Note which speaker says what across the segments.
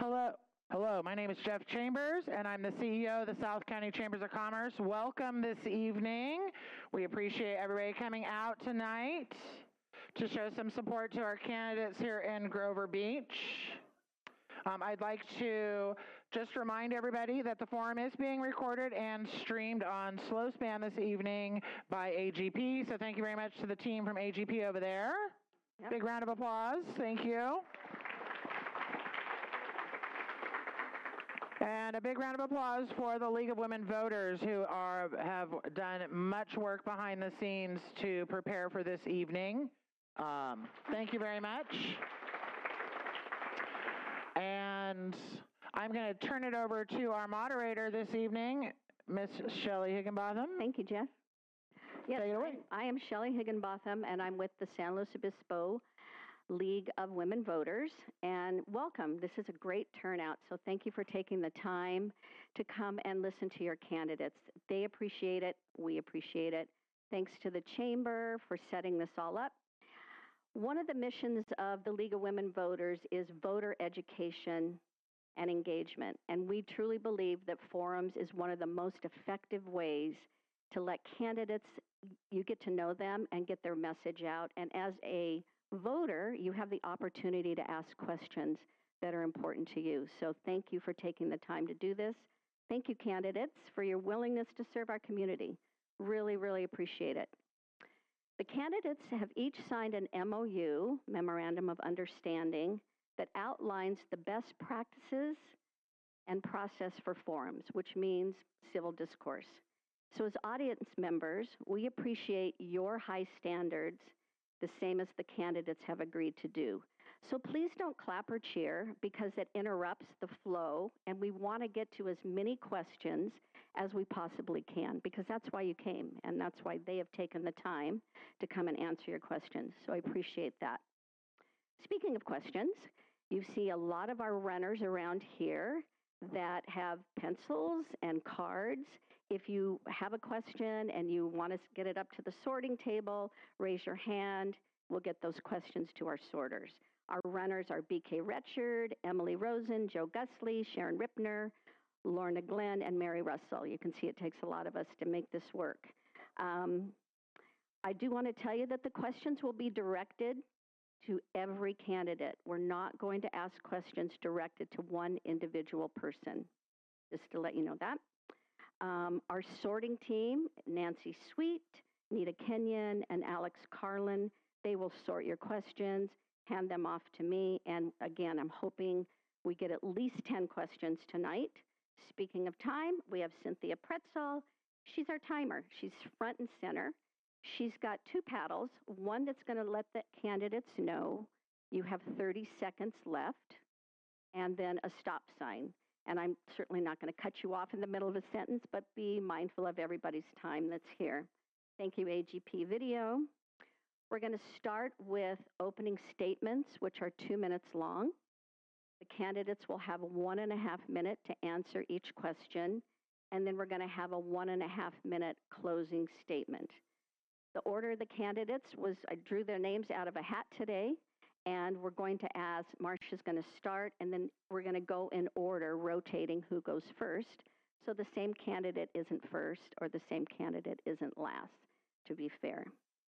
Speaker 1: Hello, my name is Jeff Chambers, and I'm the CEO of the South County Chambers of Commerce. Welcome this evening. We appreciate everybody coming out tonight to show some support to our candidates here in Grover Beach. I'd like to just remind everybody that the forum is being recorded and streamed on SlowSpan this evening by AGP. So thank you very much to the team from AGP over there. Yep. Big round of applause. Thank you. And a big round of applause for the League of Women Voters who have done much work behind the scenes to prepare for this evening. Thank you very much. And I'm going to turn it over to our moderator this evening, Miss Shelley Higginbotham.
Speaker 2: Thank you, Jeff. Yes, I am Shelley Higginbotham, and I'm with the San Luis Obispo League of Women Voters, and welcome. This is a great turnout, so thank you for taking the time to come and listen to your candidates. They appreciate it. We appreciate it. Thanks to the Chamber for setting this all up. One of the missions of the League of Women Voters is voter education and engagement, and we truly believe that forums is one of the most effective ways to let candidates, you get to know them and get their message out, and as a voter, you have the opportunity to ask questions that are important to you. So thank you for taking the time to do this. Thank you, candidates, for your willingness to serve our community. Really, really appreciate it. The candidates have each signed an MOU, Memorandum of Understanding, that outlines the best practices and process for forums, which means civil discourse. So as audience members, we appreciate your high standards, the same as the candidates have agreed to do. So please don't clap or cheer because it interrupts the flow, and we want to get to as many questions as we possibly can because that's why you came, and that's why they have taken the time to come and answer your questions. So I appreciate that. Speaking of questions, you see a lot of our runners around here that have pencils and cards. If you have a question and you want to get it up to the sorting table, raise your hand. We'll get those questions to our sorters. Our runners are BK Retchard, Emily Rosen, Joe Gusley, Sharon Ripner, Lorna Glenn, and Mary Russell. You can see it takes a lot of us to make this work. I do want to tell you that the questions will be directed to every candidate. We're not going to ask questions directed to one individual person, just to let you know that. Our sorting team, Nancy Sweet, Nita Kenyon, and Alex Carlin, they will sort your questions, hand them off to me, and again, I'm hoping we get at least 10 questions tonight. Speaking of time, we have Cynthia Pretzel. She's our timer. She's front and center. She's got two paddles, one that's going to let the candidates know you have 30 seconds left, and then a stop sign. And I'm certainly not going to cut you off in the middle of a sentence, but be mindful of everybody's time that's here. Thank you, AGP Video. We're going to start with opening statements, which are 2 minutes long. The candidates will have 1.5 minutes to answer each question, and then we're going to have a 1.5 minute closing statement. The order of the candidates was, I drew their names out of a hat today, and we're going to ask, Marcia's going to start, and then we're going to go in order, rotating who goes first. So the same candidate isn't first or the same candidate isn't last, to be fair.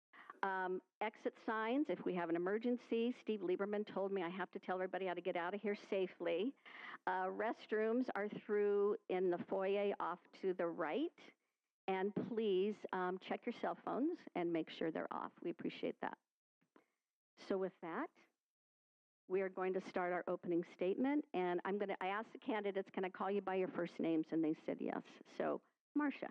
Speaker 2: Exit signs, if we have an emergency, Steve Lieberman told me I have to tell everybody how to get out of here safely. Restrooms are through in the foyer off to the right. And please check your cell phones and make sure they're off. We appreciate that. So with that, we are going to start our opening statement. And I asked the candidates, can I call you by your first names? And they said yes. So, Marcia.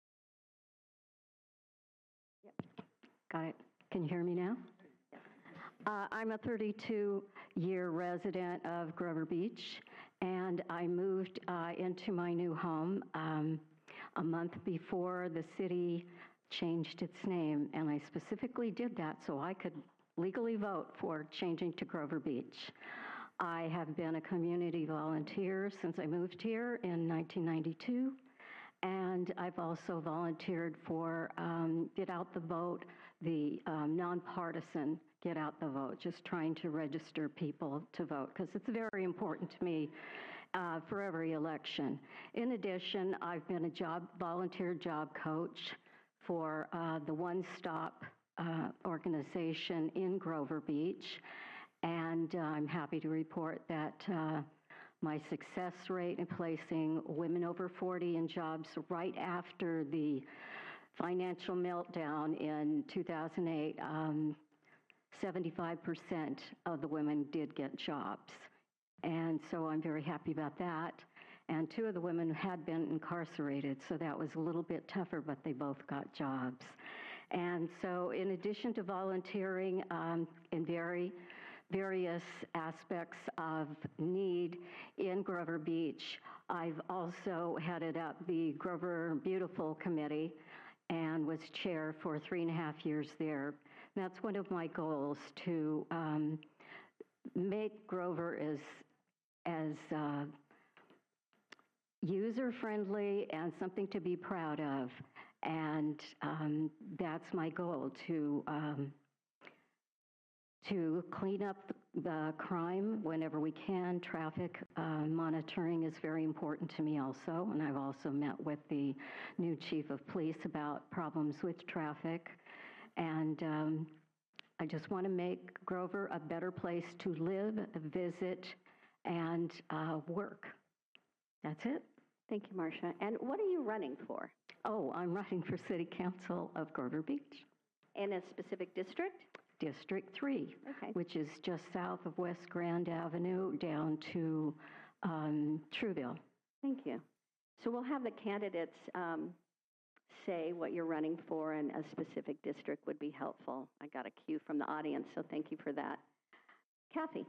Speaker 3: Yep. Got it. Can you hear me now? I'm a 32-year resident of Grover Beach, and I moved into my new home a month before the city changed its name, and I specifically did that so I could legally vote for changing to Grover Beach. I have been a community volunteer since I moved here in 1992, and I've also volunteered for Get Out the Vote the nonpartisan get out the vote, just trying to register people to vote, because it's very important to me for every election. In addition, I've been a volunteer job coach for the One Stop organization in Grover Beach, and I'm happy to report that my success rate in placing women over 40 in jobs right after the financial meltdown in 2008, 75% of the women did get jobs. And so I'm very happy about that. And 2 of the women had been incarcerated, so that was a little bit tougher, but they both got jobs. And so in addition to volunteering in various aspects of need in Grover Beach, I've also headed up the Grover Beautiful Committee and was chair for 3.5 years there. And that's one of my goals, to make Grover as user-friendly and something to be proud of. And that's my goal, to clean up the crime whenever we can. Traffic monitoring is very important to me also, and I've also met with the new chief of police about problems with traffic. And I just want to make Grover a better place to live, visit, and work. That's it.
Speaker 2: Thank you, Marcia. And what are you running for?
Speaker 3: Oh, I'm running for City Council of Grover Beach.
Speaker 2: In a specific district?
Speaker 3: District 3,
Speaker 2: okay,
Speaker 3: which is just south of West Grand Avenue down to Trouville.
Speaker 2: Thank you. So we'll have the candidates say what you're running for, and a specific district would be helpful. I got a cue from the audience, so thank you for that. Kathy.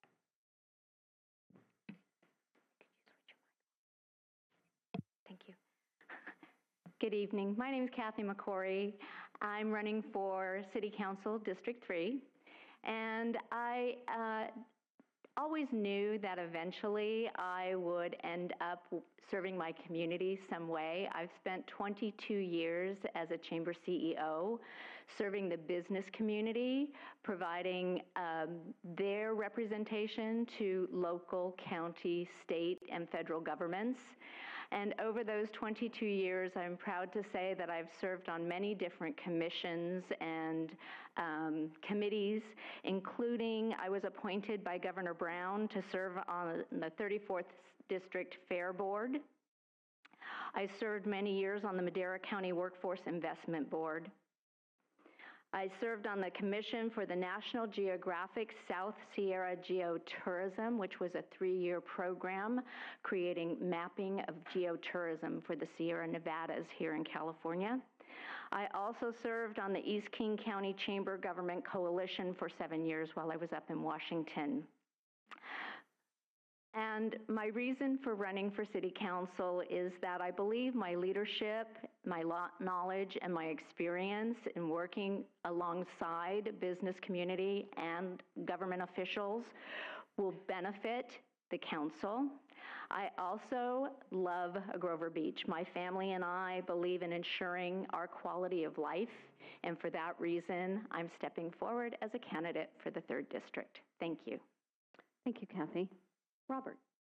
Speaker 4: Thank you. Good evening. My name is Kathy McCory. I'm running for City Council District 3, and I always knew that eventually I would end up serving my community some way. I've spent 22 years as a chamber CEO serving the business community, providing their representation to local, county, state, and federal governments. And over those 22 years, I'm proud to say that I've served on many different commissions and committees, including I was appointed by Governor Brown to serve on the 34th District Fair Board. I served many years on the Madera County Workforce Investment Board. I served on the Commission for the National Geographic South Sierra Geotourism, which was a 3-year program creating mapping of geotourism for the Sierra Nevadas here in California. I also served on the East King County Chamber Government Coalition for 7 years while I was up in Washington. And my reason for running for City Council is that I believe my leadership, my knowledge, and my experience in working alongside business community and government officials will benefit the council. I also love Grover Beach. My family and I believe in ensuring our quality of life, and for that reason, I'm stepping forward as a candidate for the 3rd District. Thank you.
Speaker 2: Thank you, Kathy. Robert.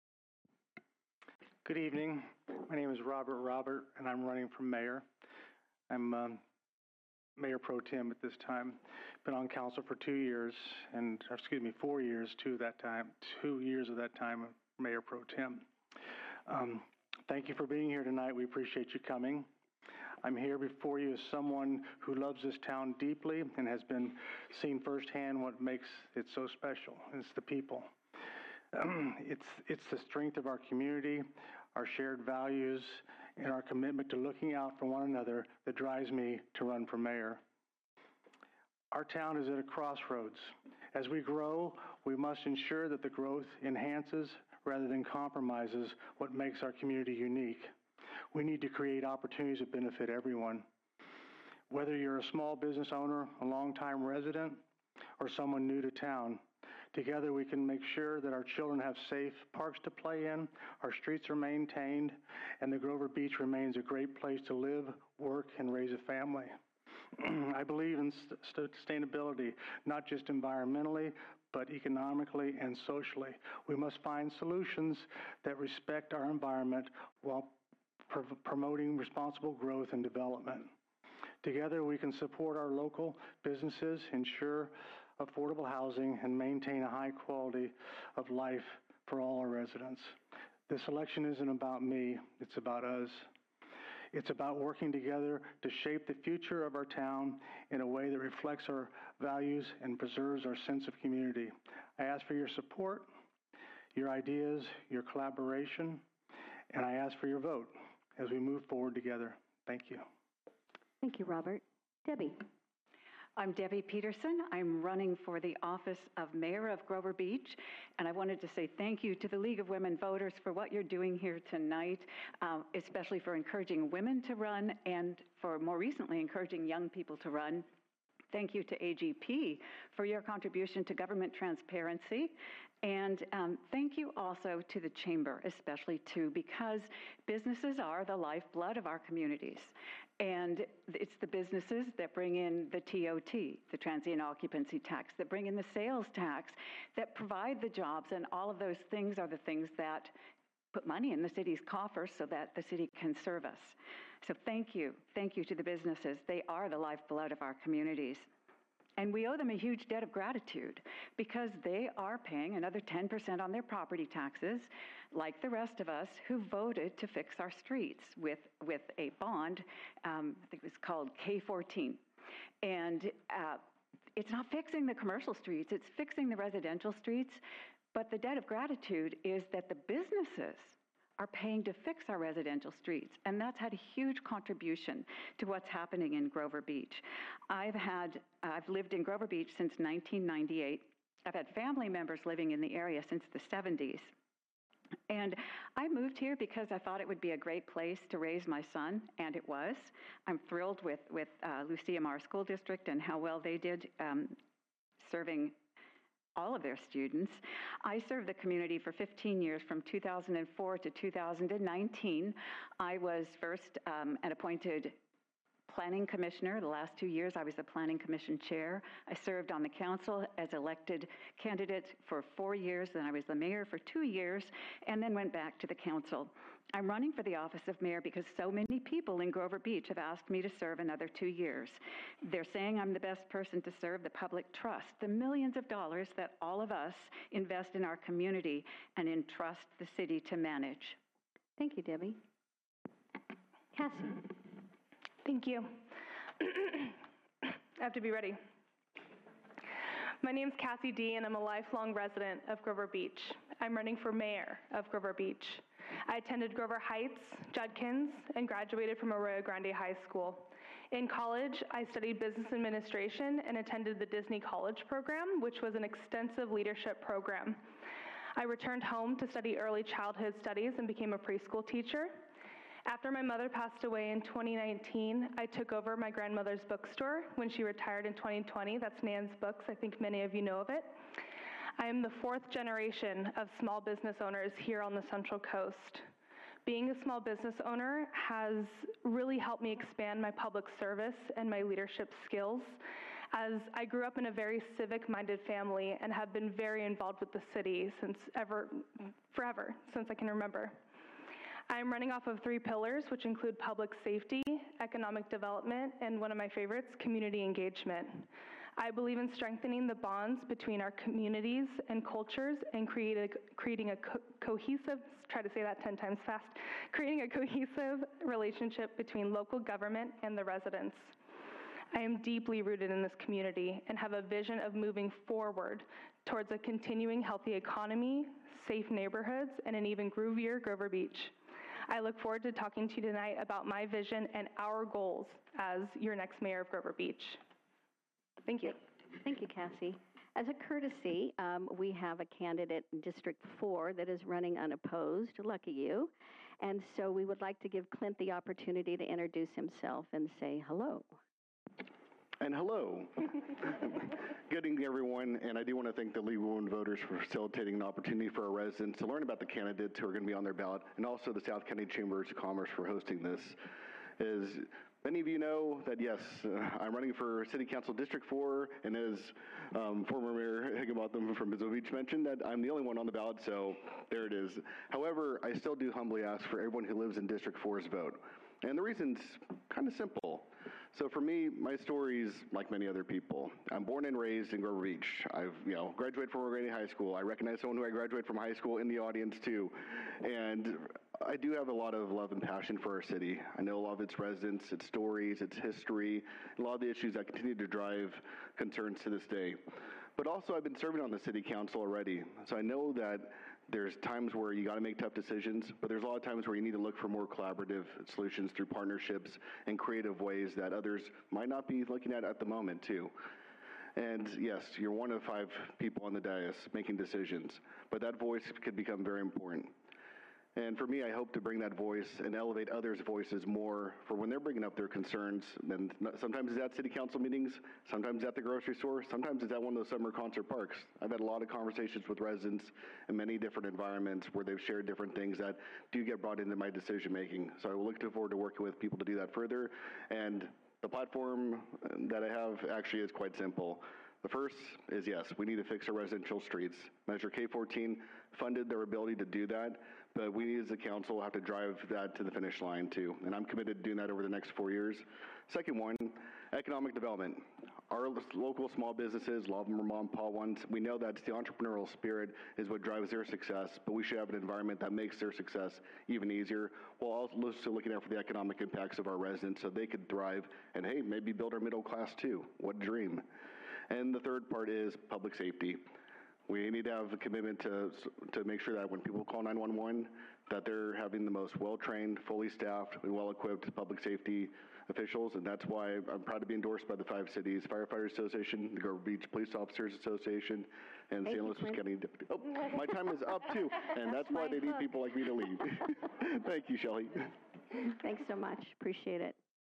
Speaker 5: Good evening. My name is Robert, and I'm running for mayor. I'm Mayor Pro Tem at this time. Been on council for 2 years, 4 years, 2 years of that time, Mayor Pro Tem. Thank you for being here tonight. We appreciate you coming. I'm here before you as someone who loves this town deeply and has been seeing firsthand what makes it so special. It's the people. It's the strength of our community, our shared values, and our commitment to looking out for one another that drives me to run for mayor. Our town is at a crossroads. As we grow, we must ensure that the growth enhances rather than compromises what makes our community unique. We need to create opportunities that benefit everyone. Whether you're a small business owner, a longtime resident, or someone new to town, together we can make sure that our children have safe parks to play in, our streets are maintained, and the Grover Beach remains a great place to live, work, and raise a family. I believe in sustainability, not just environmentally, but economically and socially. We must find solutions that respect our environment while promoting responsible growth and development. Together, we can support our local businesses, ensure affordable housing, and maintain a high quality of life for all our residents. This election isn't about me, it's about us. It's about working together to shape the future of our town in a way that reflects our values and preserves our sense of community. I ask for your support, your ideas, your collaboration, and I ask for your vote as we move forward together. Thank you.
Speaker 2: Thank you, Robert. Debbie.
Speaker 6: I'm Debbie Peterson. I'm running for the office of Mayor of Grover Beach, and I wanted to say thank you to the League of Women Voters for what you're doing here tonight, especially for encouraging women to run and for more recently encouraging young people to run. Thank you to AGP for your contribution to government transparency. And thank you also to the Chamber, especially too, because businesses are the lifeblood of our communities. And it's the businesses that bring in the TOT, the transient occupancy tax, that bring in the sales tax, that provide the jobs, and all of those things are the things that put money in the city's coffers so that the city can serve us. So thank you to the businesses. They are the lifeblood of our communities. And we owe them a huge debt of gratitude because they are paying another 10% on their property taxes, like the rest of us who voted to fix our streets with a bond. I think it was called K14. And it's not fixing the commercial streets, it's fixing the residential streets. But the debt of gratitude is that the businesses are paying to fix our residential streets, and that's had a huge contribution to what's happening in Grover Beach. I've lived in Grover Beach since 1998. I've had family members living in the area since the 70s. And I moved here because I thought it would be a great place to raise my son, and it was. I'm thrilled with Lucia Mar School District and how well they did serving all of their students. I served the community for 15 years, from 2004 to 2019. I was first an appointed planning commissioner. The last 2 years, I was the planning commission chair. I served on the council as elected candidate for 4 years. Then I was the mayor for 2 years, and then went back to the council. I'm running for the office of mayor because so many people in Grover Beach have asked me to serve another 2 years. They're saying I'm the best person to serve the public trust, the millions of dollars that all of us invest in our community and entrust the city to manage.
Speaker 2: Thank you, Debbie. Cassie.
Speaker 7: Thank you. I have to be ready. My name is Cassie D., and I'm a lifelong resident of Grover Beach. I'm running for mayor of Grover Beach. I attended Grover Heights, Judkins, and graduated from Arroyo Grande High School. In college, I studied business administration and attended the Disney College program, which was an extensive leadership program. I returned home to study early childhood studies and became a preschool teacher. After my mother passed away in 2019, I took over my grandmother's bookstore when she retired in 2020. That's Nan's Books. I think many of you know of it. I am the 4th generation of small business owners here on the Central Coast. Being a small business owner has really helped me expand my public service and my leadership skills, as I grew up in a very civic-minded family and have been very involved with the city forever, since I can remember. I'm running off of 3 pillars, which include public safety, economic development, and one of my favorites, community engagement. I believe in strengthening the bonds between our communities and cultures and creating a cohesive, try to say that 10 times fast, creating a cohesive relationship between local government and the residents. I am deeply rooted in this community and have a vision of moving forward towards a continuing healthy economy, safe neighborhoods, and an even groovier Grover Beach. I look forward to talking to you tonight about my vision and our goals as your next mayor of Grover Beach. Thank you.
Speaker 2: Thank you, Cassie. As a courtesy, we have a candidate in District 4 that is running unopposed. Lucky you. And so we would like to give Clint the opportunity to introduce himself and say hello.
Speaker 8: And hello. Good evening, everyone. And I do want to thank the League of Women Voters for facilitating an opportunity for our residents to learn about the candidates who are going to be on their ballot, and also the South County Chambers of Commerce for hosting this. As Many of you know that, yes, I'm running for City Council District 4, and as former Mayor Higginbotham from Bisbee Beach mentioned, that I'm the only one on the ballot, so there it is. However, I still do humbly ask for everyone who lives in District 4's vote. And the reason's kind of simple. So for me, my story's like many other people. I'm born and raised in Grover Beach. I've, graduated from O'Grady High School. I recognize someone who I graduated from high school in the audience too. And I do have a lot of love and passion for our city. I know a lot of its residents, its stories, its history, a lot of the issues that continue to drive concerns to this day. But also I've been serving on the city council already. So I know that there's times where you got to make tough decisions, but there's a lot of times where you need to look for more collaborative solutions through partnerships and creative ways that others might not be looking at the moment too. And yes, you're one of 5 people on the dais making decisions, but that voice could become very important. And for me, I hope to bring that voice and elevate others' voices more for when they're bringing up their concerns. And sometimes it's at city council meetings, sometimes at the grocery store, sometimes it's at one of those summer concert parks. I've had a lot of conversations with residents in many different environments where they've shared different things that do get brought into my decision making. So I will look forward to working with people to do that further. And the platform that I have actually is quite simple. The first is, yes, we need to fix our residential streets. Measure K14 funded their ability to do that, but we as a council have to drive that to the finish line too. And I'm committed to doing that over the next 4 years. Second one, economic development. Our local small businesses, a lot of them are mom and pop ones, we know that the entrepreneurial spirit is what drives their success, but we should have an environment that makes their success even easier, while also looking out for the economic impacts of our residents so they could thrive and, hey, maybe build our middle class too. What a dream. And the third part is public safety. We need to have a commitment to make sure that when people call 911, that they're having the most well-trained, fully staffed, and well-equipped public safety officials, and that's why I'm proud to be endorsed by the 5 cities, Firefighters Association, the Grover Beach Police Officers Association, and San Luis County Deputy. Oh, my time is up too, and that's why they need people like me to lead. Thank you, Shelley.
Speaker 2: Thanks so much. Appreciate it.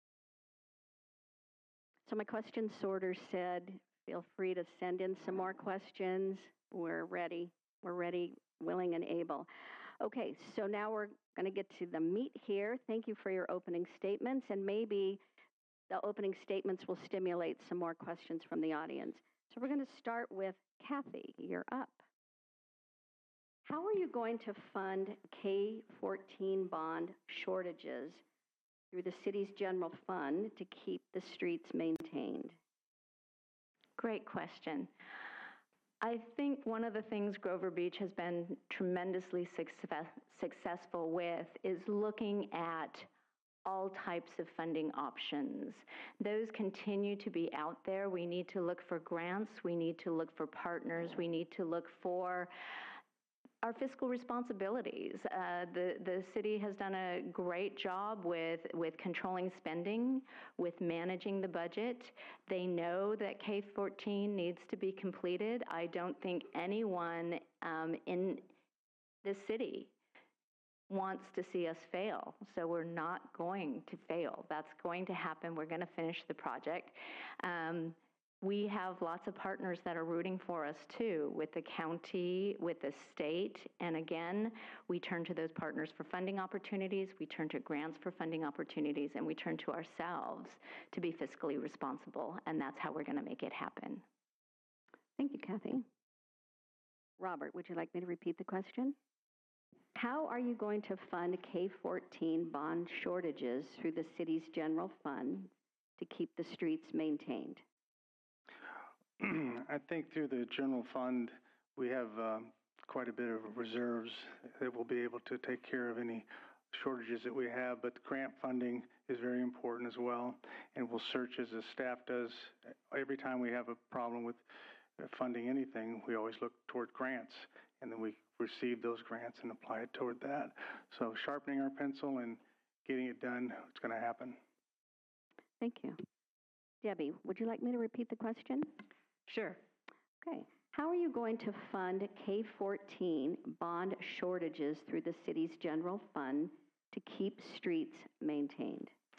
Speaker 2: So my question sorter said, feel free to send in some more questions. We're ready. We're ready, willing, and able. Okay, so now we're going to get to the meat here. Thank you for your opening statements, and maybe the opening statements will stimulate some more questions from the audience. So we're going to start with Kathy. You're up. How are you going to fund K-14 bond shortages through the city's general fund to keep the streets maintained?
Speaker 4: Great question. I think one of the things Grover Beach has been tremendously successful with is looking at all types of funding options. Those continue to be out there. We need to look for grants. We need to look for partners. We need to look for our fiscal responsibilities. The city has done a great job with controlling spending, with managing the budget. They know that K-14 needs to be completed. I don't think anyone in the city wants to see us fail. So we're not going to fail. That's going to happen. We're going to finish the project. We have lots of partners that are rooting for us too, with the county, with the state, and again, we turn to those partners for funding opportunities, we turn to grants for funding opportunities, and we turn to ourselves to be fiscally responsible, and that's how we're going to make it happen.
Speaker 2: Thank you, Kathy. Robert, would you like me to repeat the question? How are you going to fund K-14 bond shortages through the city's general fund to keep the streets maintained?
Speaker 5: I think through the general fund, we have quite a bit of reserves that will be able to take care of any shortages that we have, but the grant funding is very important as well, and we'll search as the staff does. Every time we have a problem with funding anything, we always look toward grants, and then we receive those grants and apply it toward that. So sharpening our pencil and getting it done, it's going to happen.
Speaker 2: Thank you. Debbie, would you like me to repeat the question?
Speaker 6: Sure.
Speaker 2: Okay. How are you going to fund K-14 bond shortages through the city's general fund to keep streets maintained?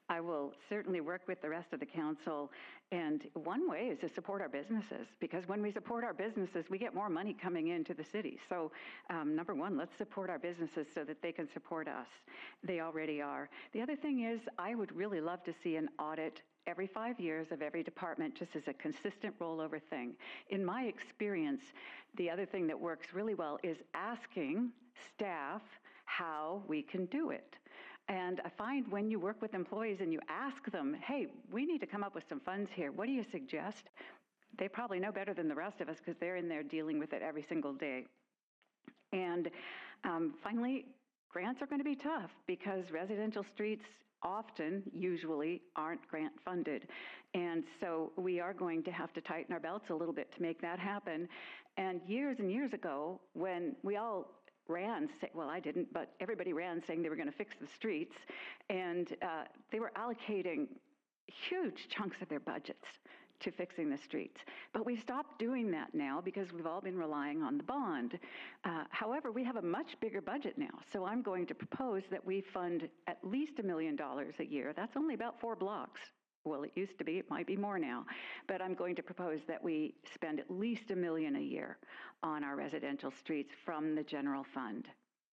Speaker 6: I will certainly work with the rest of the council. And one way is to support our businesses, because when we support our businesses, we get more money coming into the city. So number one, let's support our businesses so that they can support us. They already are. The other thing is, I would really love to see an audit every 5 years of every department, just as a consistent rollover thing. In my experience, the other thing that works really well is asking staff how we can do it. And I find when you work with employees and you ask them, hey, we need to come up with some funds here, what do you suggest? They probably know better than the rest of us because they're in there dealing with it every single day. And finally, grants are going to be tough because residential streets usually aren't grant funded. And so we are going to have to tighten our belts a little bit to make that happen. And years ago, when we all ran, well, I didn't, but everybody ran saying they were going to fix the streets, and they were allocating huge chunks of their budgets to fixing the streets. But we've stopped doing that now because we've all been relying on the bond. However, we have a much bigger budget now, so I'm going to propose that we fund at least $1 million a year. That's only about 4 blocks. Well, it used to be, it might be more now, but I'm going to propose that we spend at least $1 million a year on our residential streets from the general fund.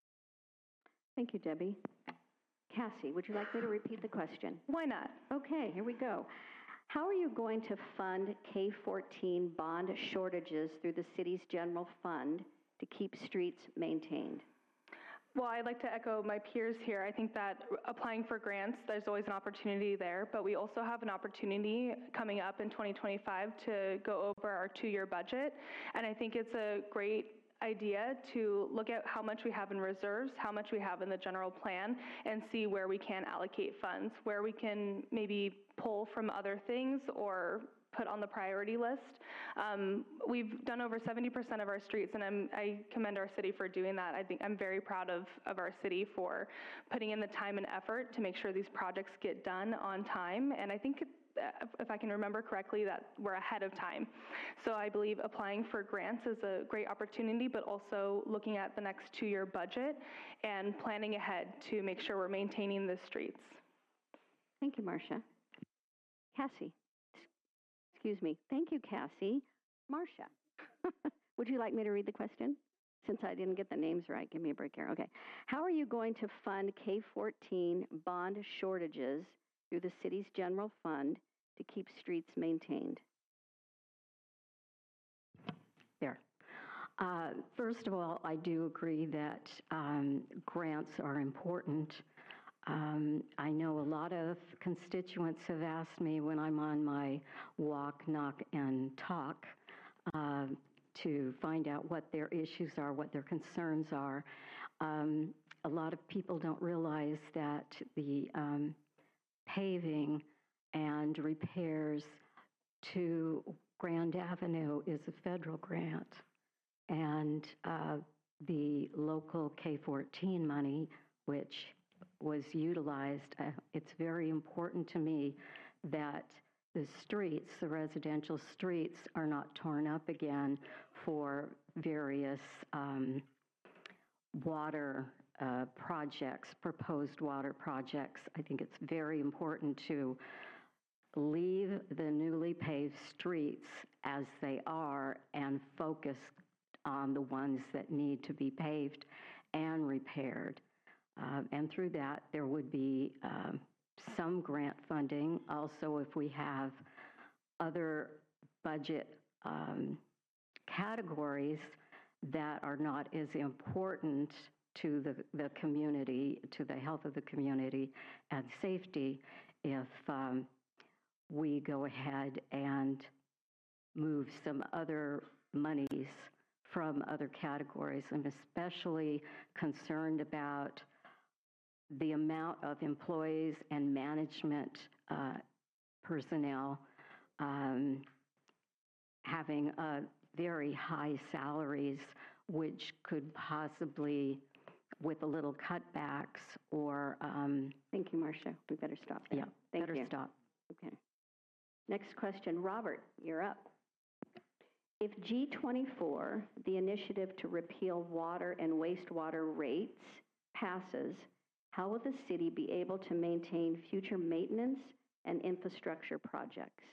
Speaker 2: Thank you, Debbie. Cassie, would you like me to repeat the question?
Speaker 7: Why not?
Speaker 2: Okay, here we go. How are you going to fund K-14 bond shortages through the city's general fund to keep streets maintained?
Speaker 7: Well, I'd like to echo my peers here. I think that applying for grants, there's always an opportunity there, but we also have an opportunity coming up in 2025 to go over our 2-year budget. And I think it's a great idea to look at how much we have in reserves, how much we have in the general plan, and see where we can allocate funds, where we can maybe pull from other things or put on the priority list. We've done over 70% of our streets, and I commend our city for doing that. I think I'm very proud of our city for putting in the time and effort to make sure these projects get done on time. And I think, if I can remember correctly, that we're ahead of time. So I believe applying for grants is a great opportunity, but also looking at the next 2-year budget and planning ahead to make sure we're maintaining the streets.
Speaker 2: Thank you, Marcia. Cassie. Excuse me. Thank you, Cassie. Marcia, would you like me to read the question? Since I didn't get the names right, give me a break here. Okay. How are you going to fund K-14 bond shortages through the city's general fund to keep streets maintained?
Speaker 3: There. First of all, I do agree that grants are important. I know a lot of constituents have asked me when I'm on my walk, knock, and talk to find out what their issues are, what their concerns are. A lot of people don't realize that the paving and repairs to Grand Avenue is a federal grant, and the local K-14 money, which was utilized, it's very important to me that the streets, the residential streets, are not torn up again for various water projects, proposed water projects. I think it's very important to leave the newly paved streets as they are and focus on the ones that need to be paved and repaired. And through that, there would be some grant funding. Also, if we have other budget categories that are not as important to the community, to the health of the community and safety, if we go ahead and move some other monies from other categories. I'm especially concerned about the amount of employees and management personnel having very high salaries, which could possibly, with a little cutbacks or...
Speaker 2: Thank you, Marcia. We better stop there.
Speaker 3: Yeah,
Speaker 2: Thank
Speaker 3: better
Speaker 2: you.
Speaker 3: stop.
Speaker 2: Okay. Next question. Robert, you're up. If G24, the initiative to repeal water and wastewater rates, passes, how will the city be able to maintain future maintenance and infrastructure projects?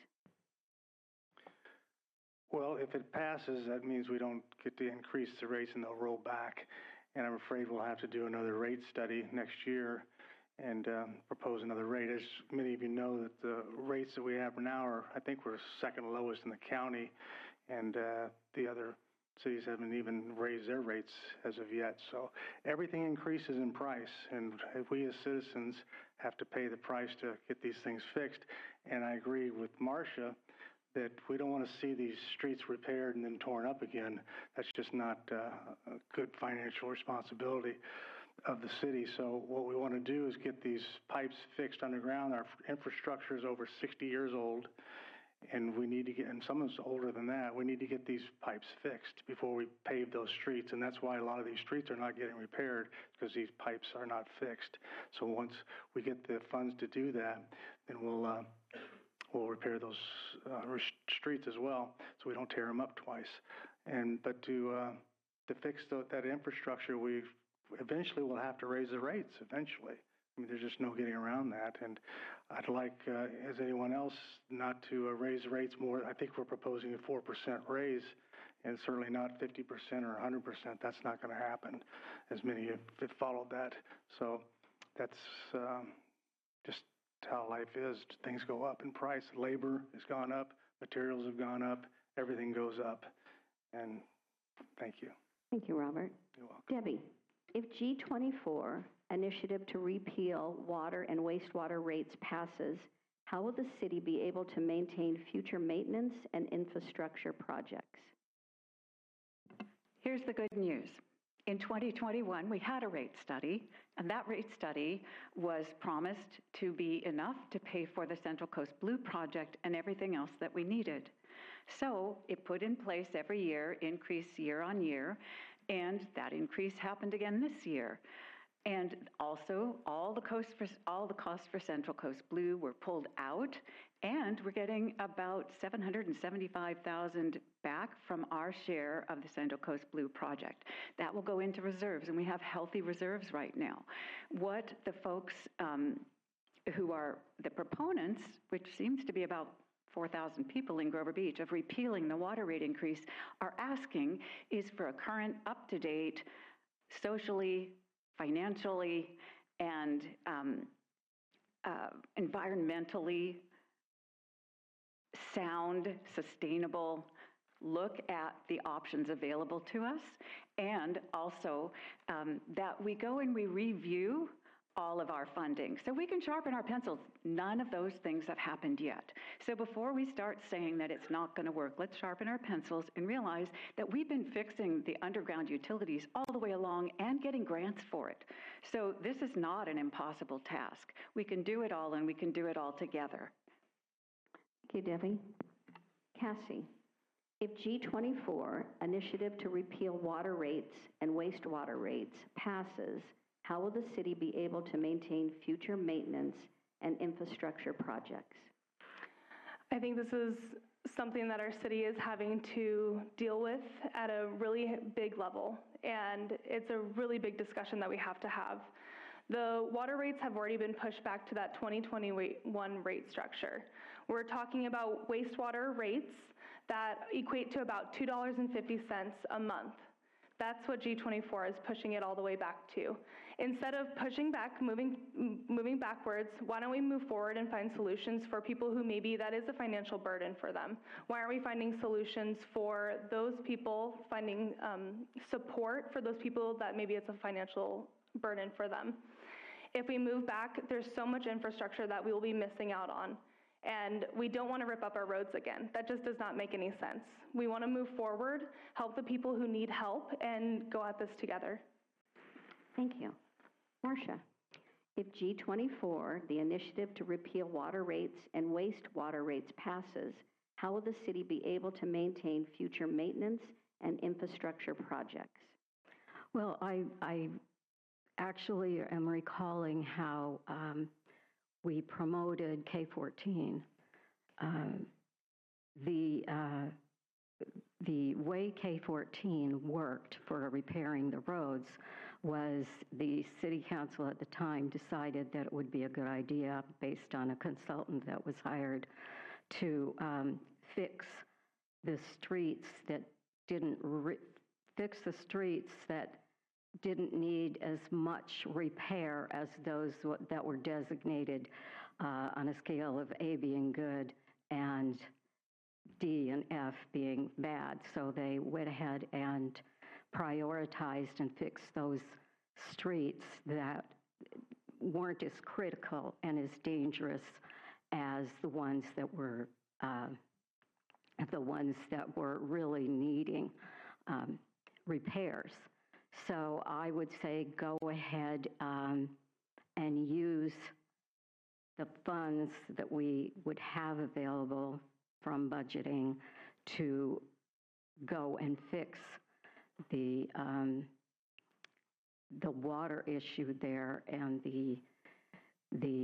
Speaker 5: Well, if it passes, that means we don't get to increase the rates and they'll roll back. And I'm afraid we'll have to do another rate study next year and propose another rate. As many of you know, that the rates that we have now are, I think we're second lowest in the county, and the other cities haven't even raised their rates as of yet. So everything increases in price, and we as citizens have to pay the price to get these things fixed. And I agree with Marcia that we don't want to see these streets repaired and then torn up again. That's just not a good financial responsibility of the city. So what we want to do is get these pipes fixed underground. Our infrastructure is over 60 years old, and we need to get, and some is older than that, we need to get these pipes fixed before we pave those streets. And that's why a lot of these streets are not getting repaired, because these pipes are not fixed. So once we get the funds to do that, then we'll repair those streets as well, so we don't tear them up twice. But to fix that infrastructure, we eventually will have to raise the rates. Eventually, I mean, there's just no getting around that. And I'd like, as anyone else, not to raise rates more. I think we're proposing a 4% raise, and certainly not 50% or 100%. That's not going to happen, as many have followed that. So that's just how life is. Things go up in price. Labor has gone up. Materials have gone up. Everything goes up. And thank you.
Speaker 2: Thank you, Robert.
Speaker 5: You're welcome.
Speaker 2: Debbie, if G24, initiative to repeal water and wastewater rates, passes, how will the city be able to maintain future maintenance and infrastructure projects?
Speaker 6: Here's the good news. In 2021, we had a rate study, and that rate study was promised to be enough to pay for the Central Coast Blue project and everything else that we needed. So it put in place every year, increase year on year, and that increase happened again this year. And also, all the costs for Central Coast Blue were pulled out, and we're getting about $775,000 back from our share of the Central Coast Blue project. That will go into reserves, and we have healthy reserves right now. What the folks who are the proponents, which seems to be about 4,000 people in Grover Beach, of repealing the water rate increase are asking is for a current, up-to-date, socially, financially, and environmentally sound, sustainable look at the options available to us, and also that we go and we review all of our funding so we can sharpen our pencils. None of those things have happened yet. So before we start saying that it's not going to work, let's sharpen our pencils and realize that we've been fixing the underground utilities all the way along and getting grants for it. So this is not an impossible task. We can do it all, and we can do it all together.
Speaker 2: Thank you, Debbie. Cassie, if G24, initiative to repeal water rates and wastewater rates, passes, how will the city be able to maintain future maintenance and infrastructure projects?
Speaker 7: I think this is something that our city is having to deal with at a really big level, and it's a really big discussion that we have to have. The water rates have already been pushed back to that 2021 rate structure. We're talking about wastewater rates that equate to about $2.50 a month. That's what G24 is pushing it all the way back to. Instead of pushing back, moving backwards, why don't we move forward and find solutions for people who maybe that is a financial burden for them? Why aren't we finding solutions for those people, finding support for those people that maybe it's a financial burden for them? If we move back, there's so much infrastructure that we will be missing out on. And we don't want to rip up our roads again. That just does not make any sense. We want to move forward, help the people who need help, and go at this together.
Speaker 2: Thank you. Marcia, if G24, the initiative to repeal water rates and wastewater rates, passes, how will the city be able to maintain future maintenance and infrastructure projects?
Speaker 3: Well, I actually am recalling how we promoted K-14. the way K-14 worked for repairing the roads was the city council at the time decided that it would be a good idea, based on a consultant that was hired, to fix the streets that didn't need as much repair as those that were designated on a scale of A being good and D and F being bad. So they went ahead and prioritized and fixed those streets that weren't as critical and as dangerous as the ones that were really needing repairs. So I would say go ahead and use the funds that we would have available from budgeting to go and fix the water issue there and the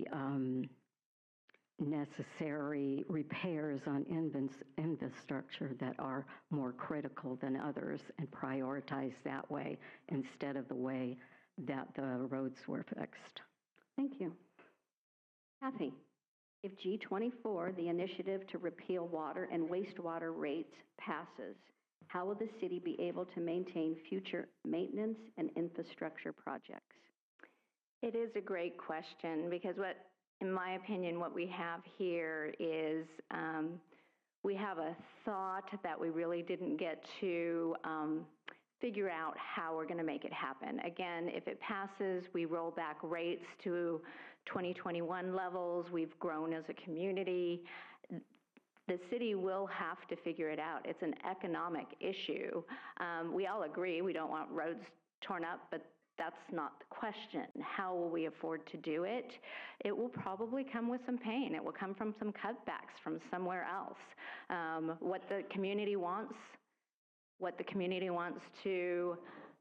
Speaker 3: necessary repairs on infrastructure that are more critical than others, and prioritize that way instead of the way that the roads were fixed.
Speaker 2: Thank you. Kathy, if G24, the initiative to repeal water and wastewater rates, passes, how will the city be able to maintain future maintenance and infrastructure projects?
Speaker 4: It is a great question, because in my opinion, what we have here is we have a thought that we really didn't get to figure out how we're going to make it happen. Again, if it passes, we roll back rates to 2021 levels. We've grown as a community. The city will have to figure it out. It's an economic issue. We all agree we don't want roads torn up, but that's not the question. How will we afford to do it? It will probably come with some pain. It will come from some cutbacks from somewhere else. What the community wants to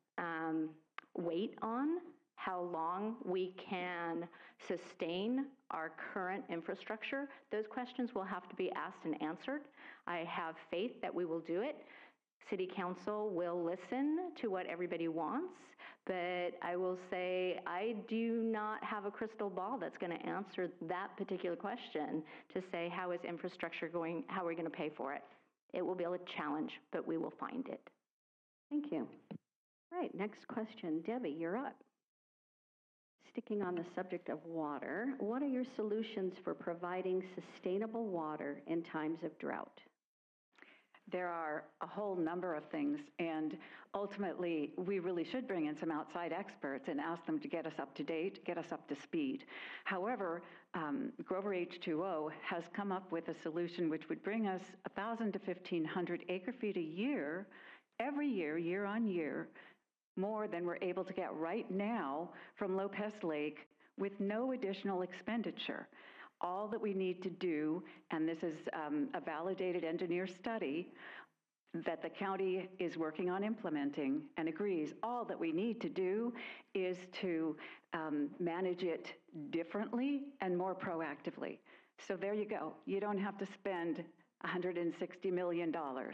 Speaker 4: wait on, how long we can sustain our current infrastructure, those questions will have to be asked and answered. I have faith that we will do it. City Council will listen to what everybody wants, but I will say I do not have a crystal ball that's going to answer that particular question to say how is infrastructure going, how are we going to pay for it. It will be a challenge, but we will find it.
Speaker 2: Thank you. All right, next question. Debbie, you're up. Sticking on the subject of water, what are your solutions for providing sustainable water in times of drought?
Speaker 6: There are a whole number of things, and ultimately, we really should bring in some outside experts and ask them to get us up to date, get us up to speed. However, Grover H2O has come up with a solution which would bring us 1,000 to 1,500 acre-feet a year, every year, year on year, more than we're able to get right now from Lopez Lake with no additional expenditure. All that we need to do, and this is a validated engineer study that the county is working on implementing and agrees, all that we need to do is to manage it differently and more proactively. So there you go. You don't have to spend $160 million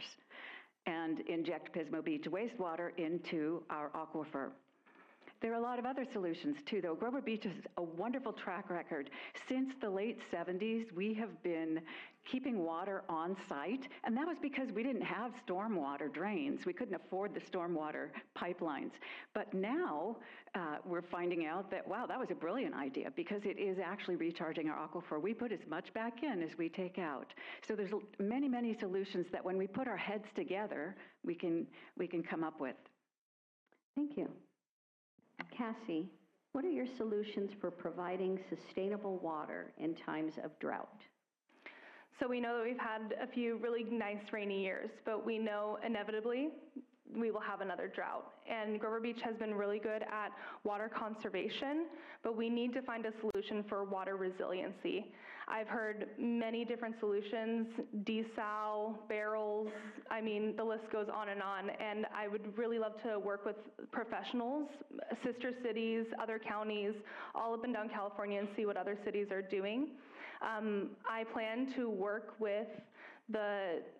Speaker 6: and inject Pismo Beach wastewater into our aquifer. There are a lot of other solutions too, though. Grover Beach has a wonderful track record. Since the late 70s, we have been keeping water on site, and that was because we didn't have stormwater drains. We couldn't afford the stormwater pipelines. But now we're finding out that, wow, that was a brilliant idea, because it is actually recharging our aquifer. We put as much back in as we take out. So there's many, many solutions that when we put our heads together, we can come up with.
Speaker 2: Thank you. Cassie, what are your solutions for providing sustainable water in times of drought?
Speaker 7: So we know that we've had a few really nice rainy years, but we know inevitably we will have another drought. And Grover Beach has been really good at water conservation, but we need to find a solution for water resiliency. I've heard many different solutions, desal, barrels, I mean, the list goes on, and I would really love to work with professionals, sister cities, other counties, all up and down California, and see what other cities are doing. I plan to work with the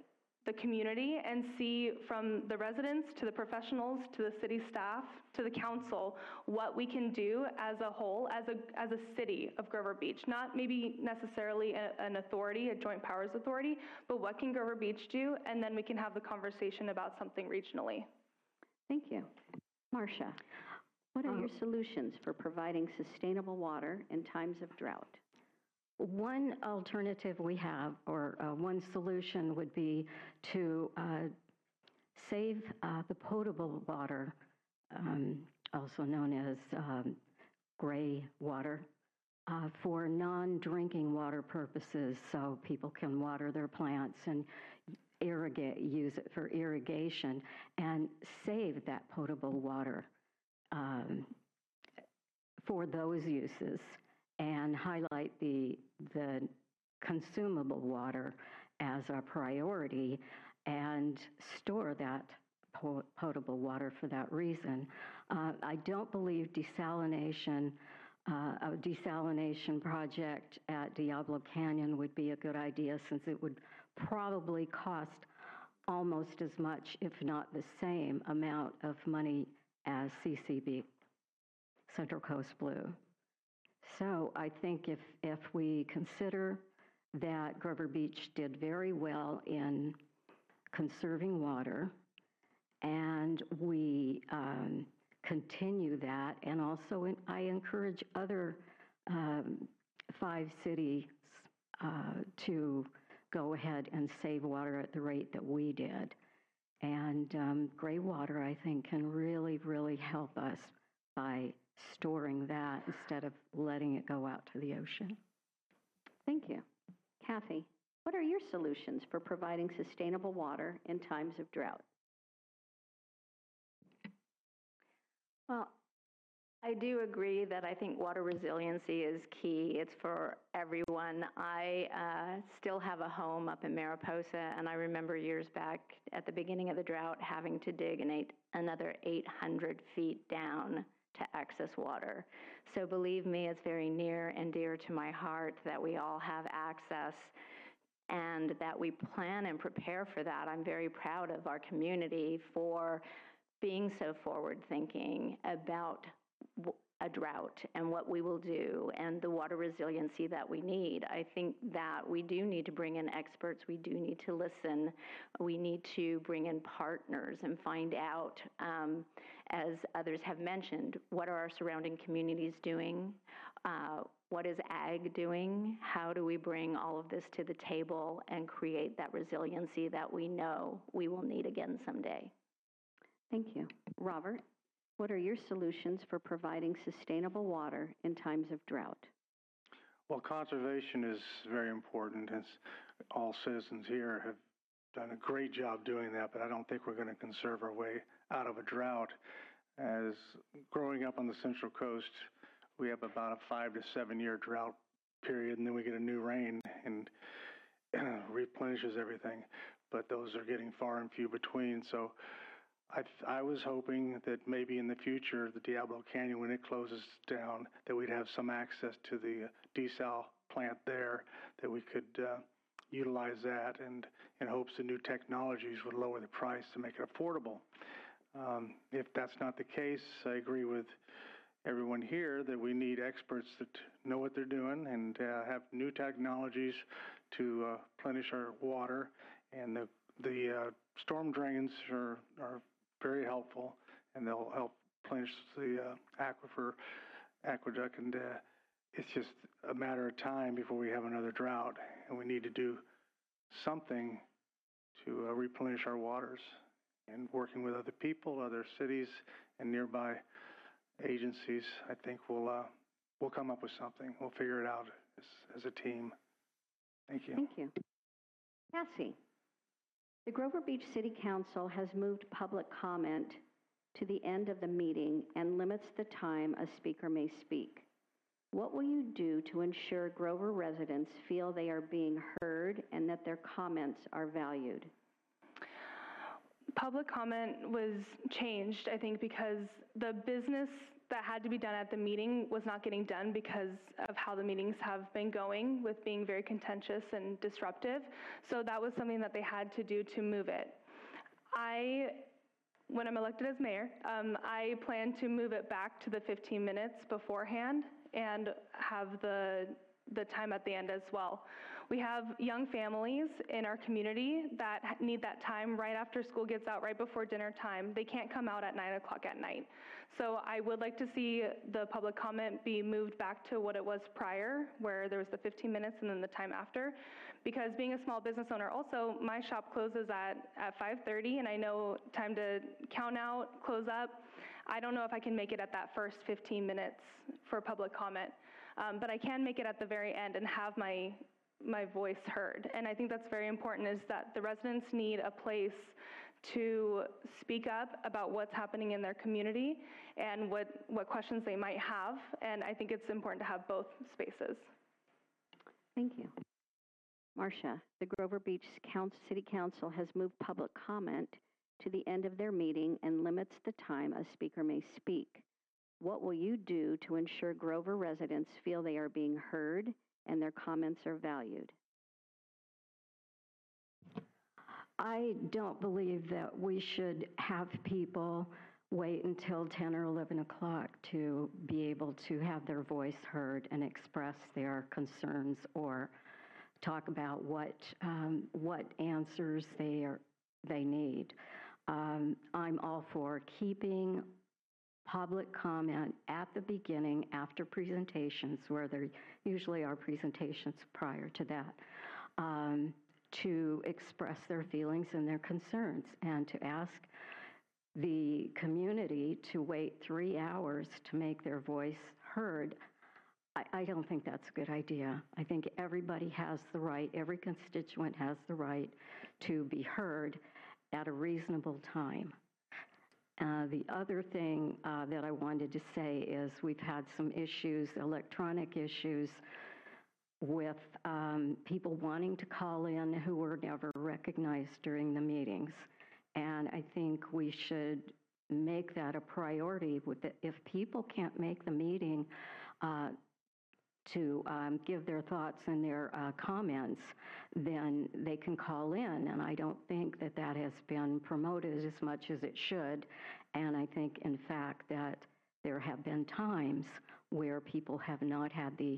Speaker 7: the community and see from the residents to the professionals to the city staff to the council what we can do as a whole, as a city of Grover Beach. Not maybe necessarily an authority, a joint powers authority, but what can Grover Beach do? And then we can have the conversation about something regionally.
Speaker 2: Thank you. Marcia, what are your solutions for providing sustainable water in times of drought?
Speaker 3: One alternative we have, or one solution, would be to save the potable water, also known as gray water, for non-drinking water purposes, so people can water their plants and use it for irrigation, and save that potable water for those uses, and highlight the consumable water as a priority, and store that potable water for that reason. I don't believe a desalination project at Diablo Canyon would be a good idea, since it would probably cost almost as much, if not the same amount of money as CCB, Central Coast Blue. So I think if we consider that Grover Beach did very well in conserving water, and we continue that, and also I encourage other 5 cities to go ahead and save water at the rate that we did. And gray water, I think, can really, really help us by storing that instead of letting it go out to the ocean.
Speaker 2: Thank you. Kathy, what are your solutions for providing sustainable water in times of drought?
Speaker 4: Well, I do agree that I think water resiliency is key. It's for everyone. I still have a home up in Mariposa, and I remember years back at the beginning of the drought having to dig another 800 feet down to access water. So believe me, it's very near and dear to my heart that we all have access and that we plan and prepare for that. I'm very proud of our community for being so forward-thinking about a drought and what we will do and the water resiliency that we need. I think that we do need to bring in experts. We do need to listen. We need to bring in partners and find out, as others have mentioned, what are our surrounding communities doing? What is ag doing? How do we bring all of this to the table and create that resiliency that we know we will need again someday?
Speaker 2: Thank you. Robert, what are your solutions for providing sustainable water in times of drought?
Speaker 5: Well, conservation is very important, as all citizens here have done a great job doing that, but I don't think we're going to conserve our way out of a drought. As growing up on the Central Coast, we have about a 5 to 7 year drought period, and then we get a new rain and replenishes everything, but those are getting far and few between. So I was hoping that maybe in the future, the Diablo Canyon, when it closes down, that we'd have some access to the desal plant there, that we could utilize that, and in hopes the new technologies would lower the price to make it affordable. If that's not the case, I agree with everyone here that we need experts that know what they're doing and have new technologies to replenish our water. And the storm drains are very helpful, and they'll help replenish the aqueduct, and it's just a matter of time before we have another drought, and we need to do something to replenish our waters. And working with other people, other cities, and nearby agencies, I think we'll come up with something. We'll figure it out as a team. Thank you.
Speaker 2: Thank you. Cassie, the Grover Beach City Council has moved public comment to the end of the meeting and limits the time a speaker may speak. What will you do to ensure Grover residents feel they are being heard and that their comments are valued? Public comment was changed, I think, because the business
Speaker 7: that had to be done at the meeting was not getting done because of how the meetings have been going, with being very contentious and disruptive. So that was something that they had to do to move it. When I'm elected as mayor, I plan to move it back to the 15 minutes beforehand and have the time at the end as well. We have young families in our community that need that time right after school gets out, right before dinner time. They can't come out at 9 o'clock at night. So I would like to see the public comment be moved back to what it was prior, where there was the 15 minutes and then the time after. Because being a small business owner also, my shop closes at 5:30, and I know time to count out, close up. I don't know if I can make it at that first 15 minutes for public comment, but I can make it at the very end and have my voice heard. And I think that's very important, is that the residents need a place to speak up about what's happening in their community and what questions they might have. And I think it's important to have both spaces.
Speaker 2: Thank you. Marcia, the Grover Beach City Council has moved public comment to the end of their meeting and limits the time a speaker may speak. What will you do to ensure Grover residents feel they are being heard and their comments are valued?
Speaker 3: I don't believe that we should have people wait until 10 or 11 o'clock to be able to have their voice heard and express their concerns or talk about what answers they need. I'm all for keeping public comment at the beginning after presentations, where there usually are presentations prior to that, to express their feelings and their concerns, and to ask the community to wait 3 hours to make their voice heard. I don't think that's a good idea. I think everybody has the right, every constituent has the right to be heard at a reasonable time. The other thing that I wanted to say is we've had some issues, electronic issues, with people wanting to call in who were never recognized during the meetings. And I think we should make that a priority. If people can't make the meeting to give their thoughts and their comments, then they can call in. And I don't think that that has been promoted as much as it should. And I think, in fact, that there have been times where people have not had the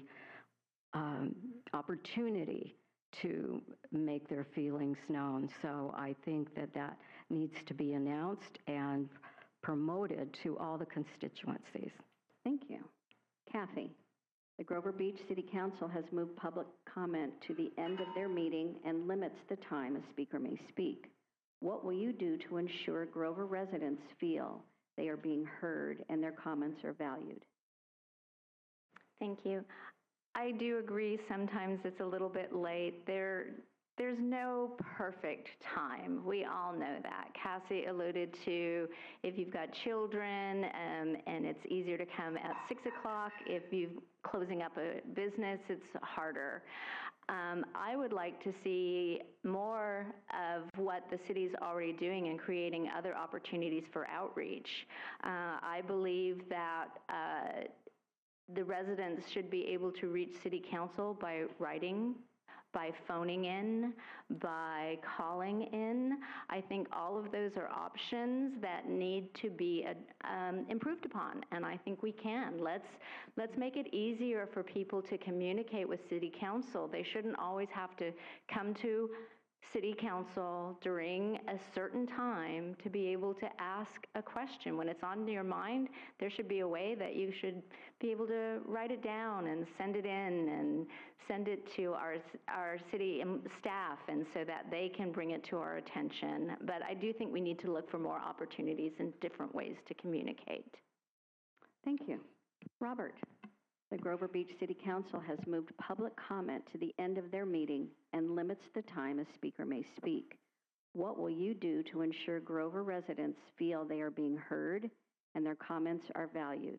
Speaker 3: opportunity to make their feelings known. So I think that that needs to be announced and promoted to all the constituencies.
Speaker 2: Thank you. Kathy, the Grover Beach City Council has moved public comment to the end of their meeting and limits the time a speaker may speak. What will you do to ensure Grover residents feel they are being heard and their comments are valued?
Speaker 4: Thank you. I do agree sometimes it's a little bit late. There's no perfect time. We all know that. Cassie alluded to if you've got children and it's easier to come at 6 o'clock. If you're closing up a business, it's harder. I would like to see more of what the city's already doing and creating other opportunities for outreach. I believe that the residents should be able to reach City Council by writing, by phoning in, by calling in. I think all of those are options that need to be improved upon, and I think we can. Let's make it easier for people to communicate with City Council. They shouldn't always have to come to City Council during a certain time to be able to ask a question. When it's on your mind, there should be a way that you should be able to write it down and send it in and send it to our city staff, and so that they can bring it to our attention. But I do think we need to look for more opportunities and different ways to communicate.
Speaker 2: Thank you. Robert, the Grover Beach City Council has moved public comment to the end of their meeting and limits the time a speaker may speak. What will you do to ensure Grover residents feel they are being heard and their comments are valued?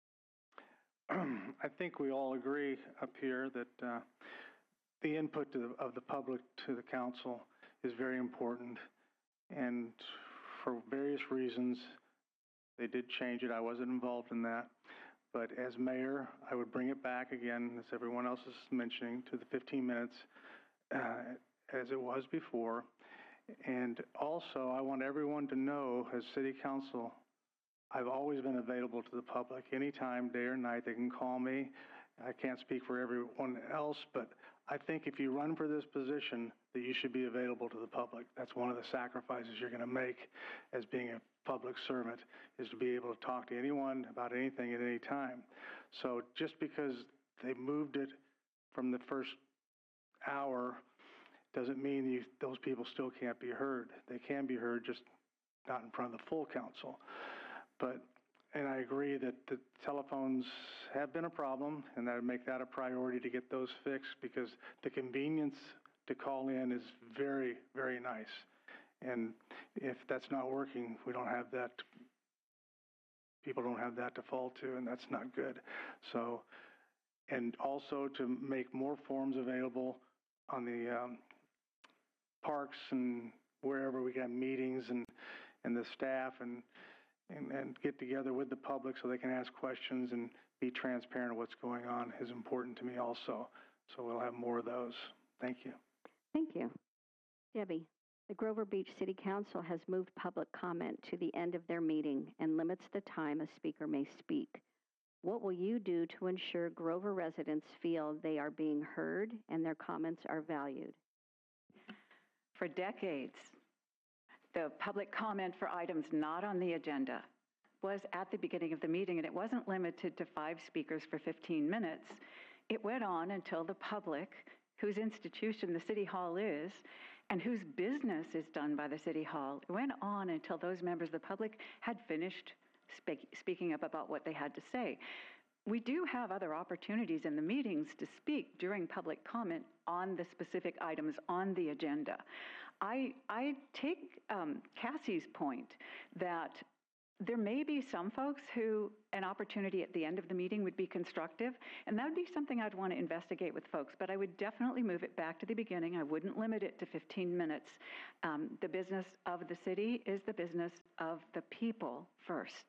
Speaker 5: I think we all agree up here that the input of the public to the council is very important. And for various reasons, They did change it. I wasn't involved in that. But as mayor, I would bring it back again, as everyone else is mentioning, to the 15 minutes as it was before. And also, I want everyone to know, as city council, I've always been available to the public. Anytime, day or night, they can call me. I can't speak for everyone else, but I think if you run for this position, that you should be available to the public. That's one of the sacrifices you're going to make as being a public servant, is to be able to talk to anyone about anything at any time. So just because they moved it from the first hour doesn't mean those people still can't be heard. They can be heard, just not in front of the full council. And I agree that the telephones have been a problem, and I would make that a priority to get those fixed, because the convenience to call in is very, very nice. And if that's not working, we don't have that. People don't have that to fall to, and that's not good. So, and also to make more forms available on the parks and wherever we got meetings, and the staff, and get together with the public so they can ask questions and be transparent of what's going on is important to me also. So we'll have more of those. Thank you.
Speaker 2: Thank you. Debbie, the Grover Beach City Council has moved public comment to the end of their meeting and limits the time a speaker may speak. What will you do to ensure Grover residents feel they are being heard and their comments are valued?
Speaker 6: For decades, the public comment for items not on the agenda was at the beginning of the meeting, and it wasn't limited to 5 speakers for 15 minutes. It went on until the public, whose institution the City Hall is, and whose business is done by the City Hall, it went on until those members of the public had finished speaking up about what they had to say. We do have other opportunities in the meetings to speak during public comment on the specific items on the agenda. I take Cassie's point that there may be some folks who an opportunity at the end of the meeting would be constructive, and that would be something I'd want to investigate with folks, but I would definitely move it back to the beginning. I wouldn't limit it to 15 minutes. The business of the city is the business of the people first.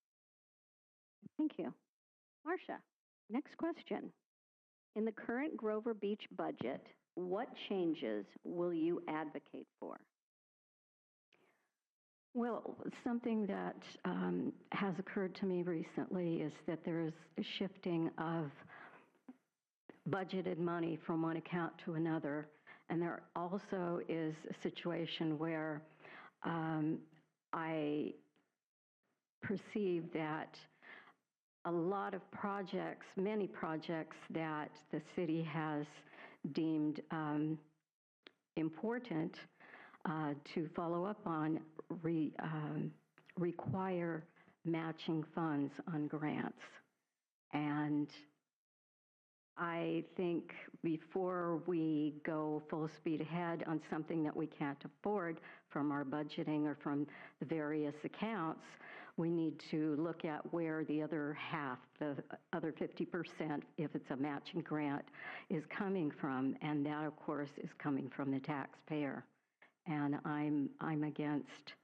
Speaker 2: Thank you. Marcia, next question. In the current Grover Beach budget, what changes will you advocate for?
Speaker 3: Well, something that has occurred to me recently is that there's a shifting of budgeted money from one account to another. And there also is a situation where I perceive that a lot of projects, many projects that the city has deemed important to follow up on require matching funds on grants. And I think before we go full speed ahead on something that we can't afford from our budgeting or from the various accounts, we need to look at where the other half, the other 50%, if it's a matching grant, is coming from. And that, of course, is coming from the taxpayer. And I'm against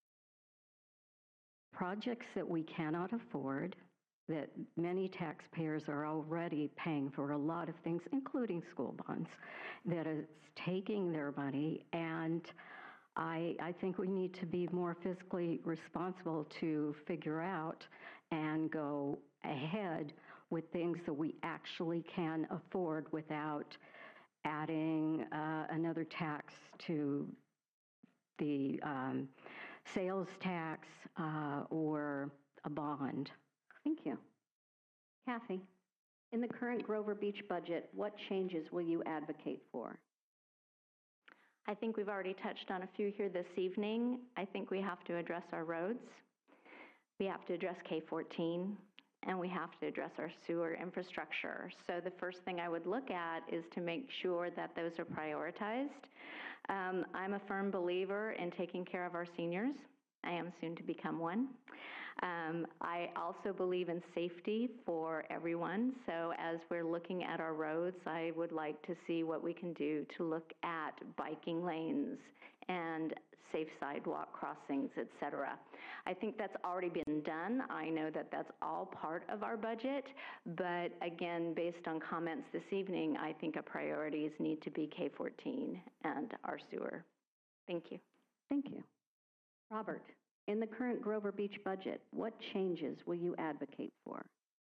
Speaker 3: projects that we cannot afford, that many taxpayers are already paying for a lot of things, including school bonds, that is taking their money. And I think we need to be more fiscally responsible to figure out and go ahead with things that we actually can afford without adding another tax to the sales tax or a bond.
Speaker 2: Thank you. Kathy, in the current Grover Beach budget, what changes will you advocate for?
Speaker 4: I think we've already touched on a few here this evening. I think we have to address our roads. We have to address K-14, and we have to address our sewer infrastructure. So the first thing I would look at is to make sure that those are prioritized. I'm a firm believer in taking care of our seniors. I am soon to become one. I also believe in safety for everyone. So as we're looking at our roads, I would like to see what we can do to look at biking lanes and
Speaker 2: safe sidewalk crossings, et cetera. I think that's already been done. I know that that's all part of our budget, but again, based on comments this evening, I think our priorities need to be K-14 and our sewer. Thank you.
Speaker 3: Thank you. Robert, in the current Grover Beach budget, what changes will you advocate for?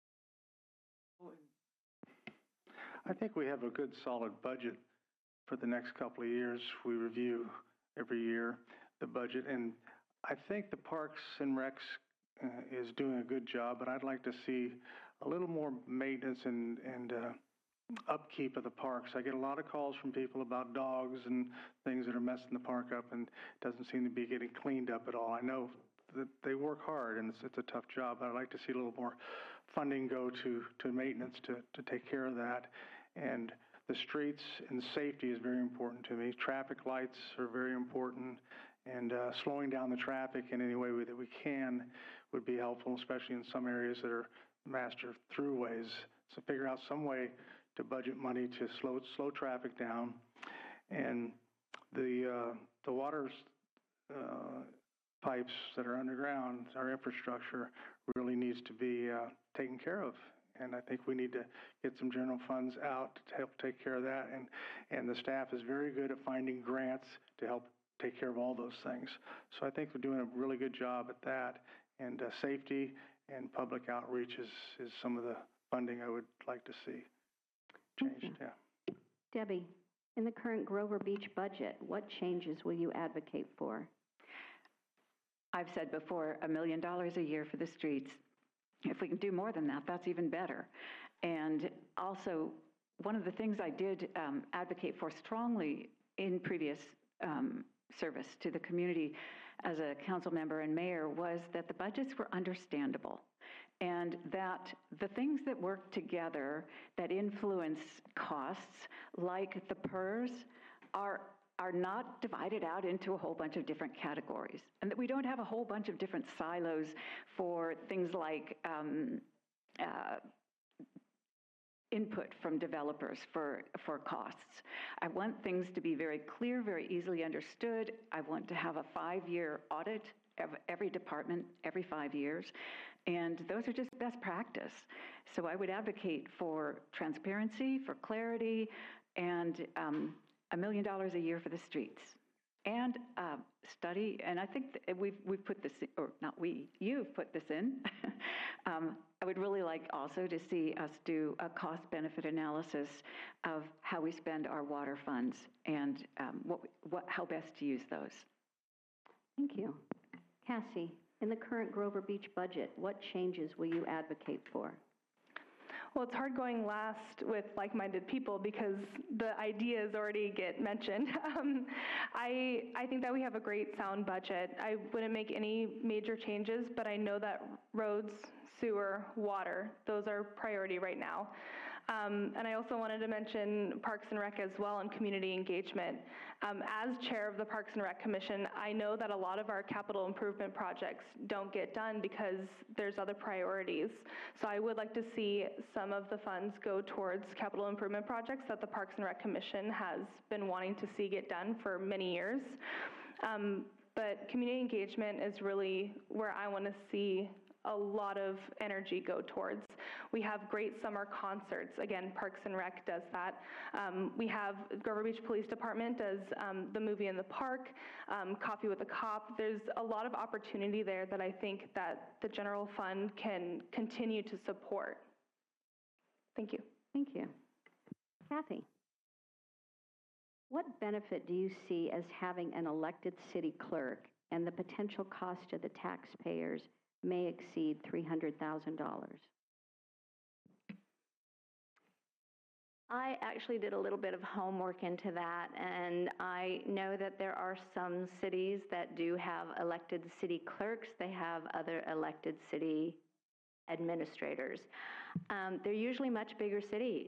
Speaker 5: I think we have a good solid budget for the next couple of years. We review every year the budget, and I think the Parks and Recs is doing a good job, but I'd like to see a little more maintenance and upkeep of the parks. I get a lot of calls from people about dogs and things that are messing the park up, and it doesn't seem to be getting cleaned up at all. I know that they work hard, and it's a tough job, but I'd like to see a little more funding go to maintenance to take care of that. And the streets and safety is very important to me. Traffic lights are very important, and slowing down the traffic in any way that we can would be helpful, especially in some areas that are master throughways. So figure out some way to budget money to slow traffic down. And the water pipes that are underground, our infrastructure really needs to be taken care of. And I think we need to get some general funds out to help take care of that. And the staff is very good at finding grants to help take care of all those things. So I think we're doing a really good job at that. And safety and public outreach is some of the funding I would like to see changed. Yeah.
Speaker 3: Debbie, in the current Grover Beach budget, what changes will you advocate for?
Speaker 6: I've said before, $1 million a year for the streets. If we can do more than that, that's even better. And also, one of the things I did advocate for strongly in previous service to the community as a council member and mayor was that the budgets were understandable, and that the things that work together that influence costs, like the PERS, are not divided out into a whole bunch of different categories, and that we don't have a whole bunch of different silos for things like input from developers for costs. I want things to be very clear, very easily understood. I want to have a 5-year audit of every department every 5 years, and those are just best practice. So I would advocate for transparency, for clarity, and $1 million a year for the streets, and study. And I think we've put this in, or not we, you've put this in. I would really like also to see us do a cost-benefit analysis of how we spend our water funds and how best to use those.
Speaker 3: Thank you. Cassie, in the current Grover Beach budget, what changes will you advocate for?
Speaker 7: Well, it's hard going last with like-minded people because the ideas already get mentioned. I think that we have a great sound budget. I wouldn't make any major changes, but I know that roads, sewer, water, those are priority right now. And I also wanted to mention Parks and Rec as well and community engagement. As chair of the Parks and Rec Commission, I know that a lot of our capital improvement projects don't get done because there's other priorities. So I would like to see some of the funds go towards capital improvement projects that the Parks and Rec Commission has been wanting to see get done for many years. But community engagement is really where I want to see a lot of energy go towards. We have great summer concerts. Again, Parks and Rec does that. We have Grover Beach Police Department does the movie in the park, Coffee with a Cop. There's a lot of opportunity there that I think that the general fund can continue to support. Thank you.
Speaker 3: Thank you. Kathy, what benefit do you see as having an elected city clerk and the potential cost to the taxpayers may exceed $300,000?
Speaker 4: I actually did a little bit of homework into that, and I know that there are some cities that do have elected city clerks. They have other elected city administrators. They're usually much bigger cities.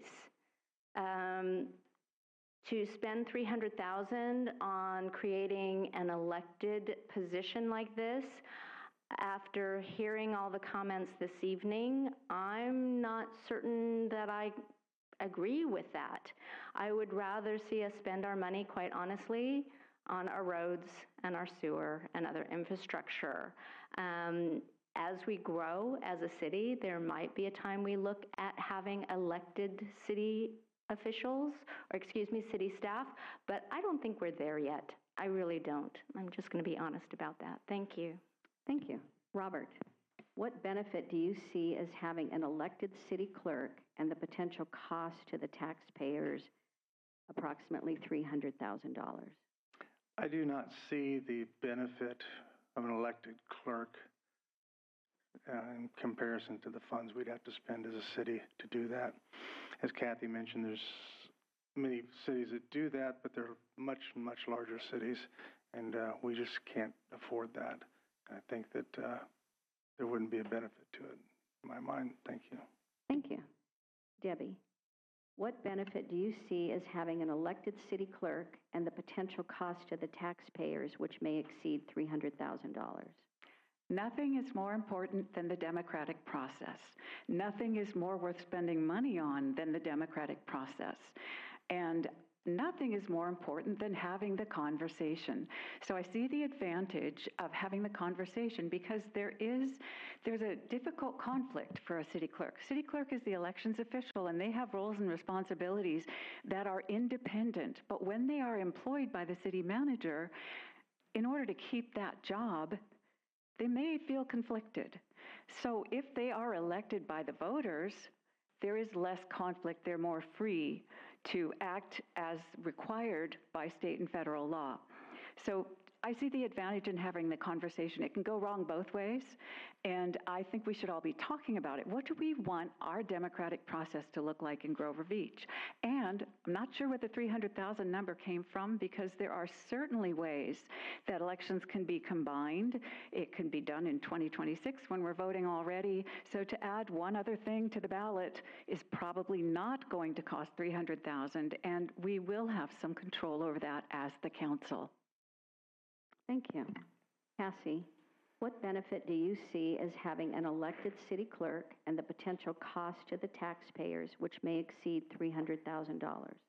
Speaker 4: To spend $300,000 on creating an elected position like this, after hearing all the comments this evening, I'm not certain that I agree with that. I would rather see us spend our money, quite honestly, on our roads and our sewer and other infrastructure. As we grow as a city, there might be a time we look at having elected city officials, or city staff, but I don't think we're there yet. I really don't. I'm just going to be honest about that. Thank you.
Speaker 2: Thank you. Robert, what benefit do you see as having an elected city clerk and the potential cost to the taxpayers, approximately $300,000?
Speaker 5: I do not see the benefit of an elected clerk in comparison to the funds we'd have to spend as a city to do that. As Kathy mentioned, there's many cities that do that, but they're much, much larger cities, and we just can't afford that. I think that there wouldn't be a benefit to it, in my mind. Thank you.
Speaker 2: Thank you. Debbie, what benefit do you see as having an elected city clerk and the potential cost to the taxpayers, which may exceed $300,000?
Speaker 6: Nothing is more important than the democratic process. Nothing is more worth spending money on than the democratic process. And nothing is more important than having the conversation. So I see the advantage of having the conversation because there's a difficult conflict for a city clerk. City clerk is the elections official, and they have roles and responsibilities that are independent. But when they are employed by the city manager, in order to keep that job, they may feel conflicted. So if they are elected by the voters, there is less conflict. They're more free to act as required by state and federal law. So I see the advantage in having the conversation. It can go wrong both ways, and I think we should all be talking about it. What do we want our democratic process to look like in Grover Beach? And I'm not sure where the 300,000 number came from, because there are certainly ways that elections can be combined. It can be done in 2026 when we're voting already. So to add one other thing to the ballot is probably not going to cost 300,000, and we will have some control over that as the council.
Speaker 2: Thank you. Cassie, what benefit do you see as having an elected city clerk and the potential cost to the taxpayers, which may exceed $300,000?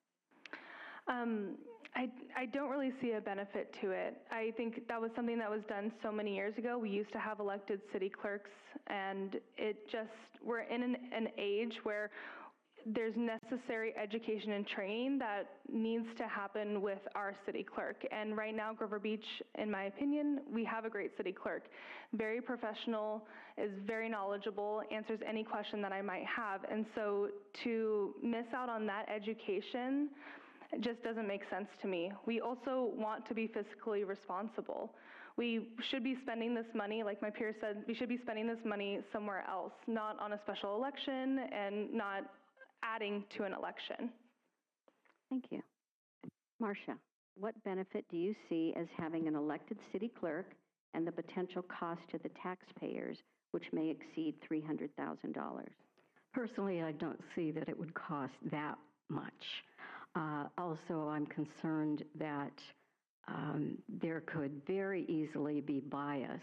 Speaker 7: I don't really see a benefit to it. I think that was something that was done so many years ago. We used to have elected city clerks, and we're in an age where there's necessary education and training that needs to happen with our city clerk. And right now, Grover Beach, in my opinion, we have a great city clerk. Very professional, is very knowledgeable, answers any question that I might have. And so to miss out on that education just doesn't make sense to me. We also want to be fiscally responsible. We should be spending this money, like my peer said, we should be spending this money somewhere else, not on a special election and not adding to an election.
Speaker 2: Thank you. Marcia, what benefit do you see as having an elected city clerk and the potential cost to the taxpayers, which may exceed $300,000?
Speaker 3: Personally, I don't see that it would cost that much. Also, I'm concerned that there could very easily be bias,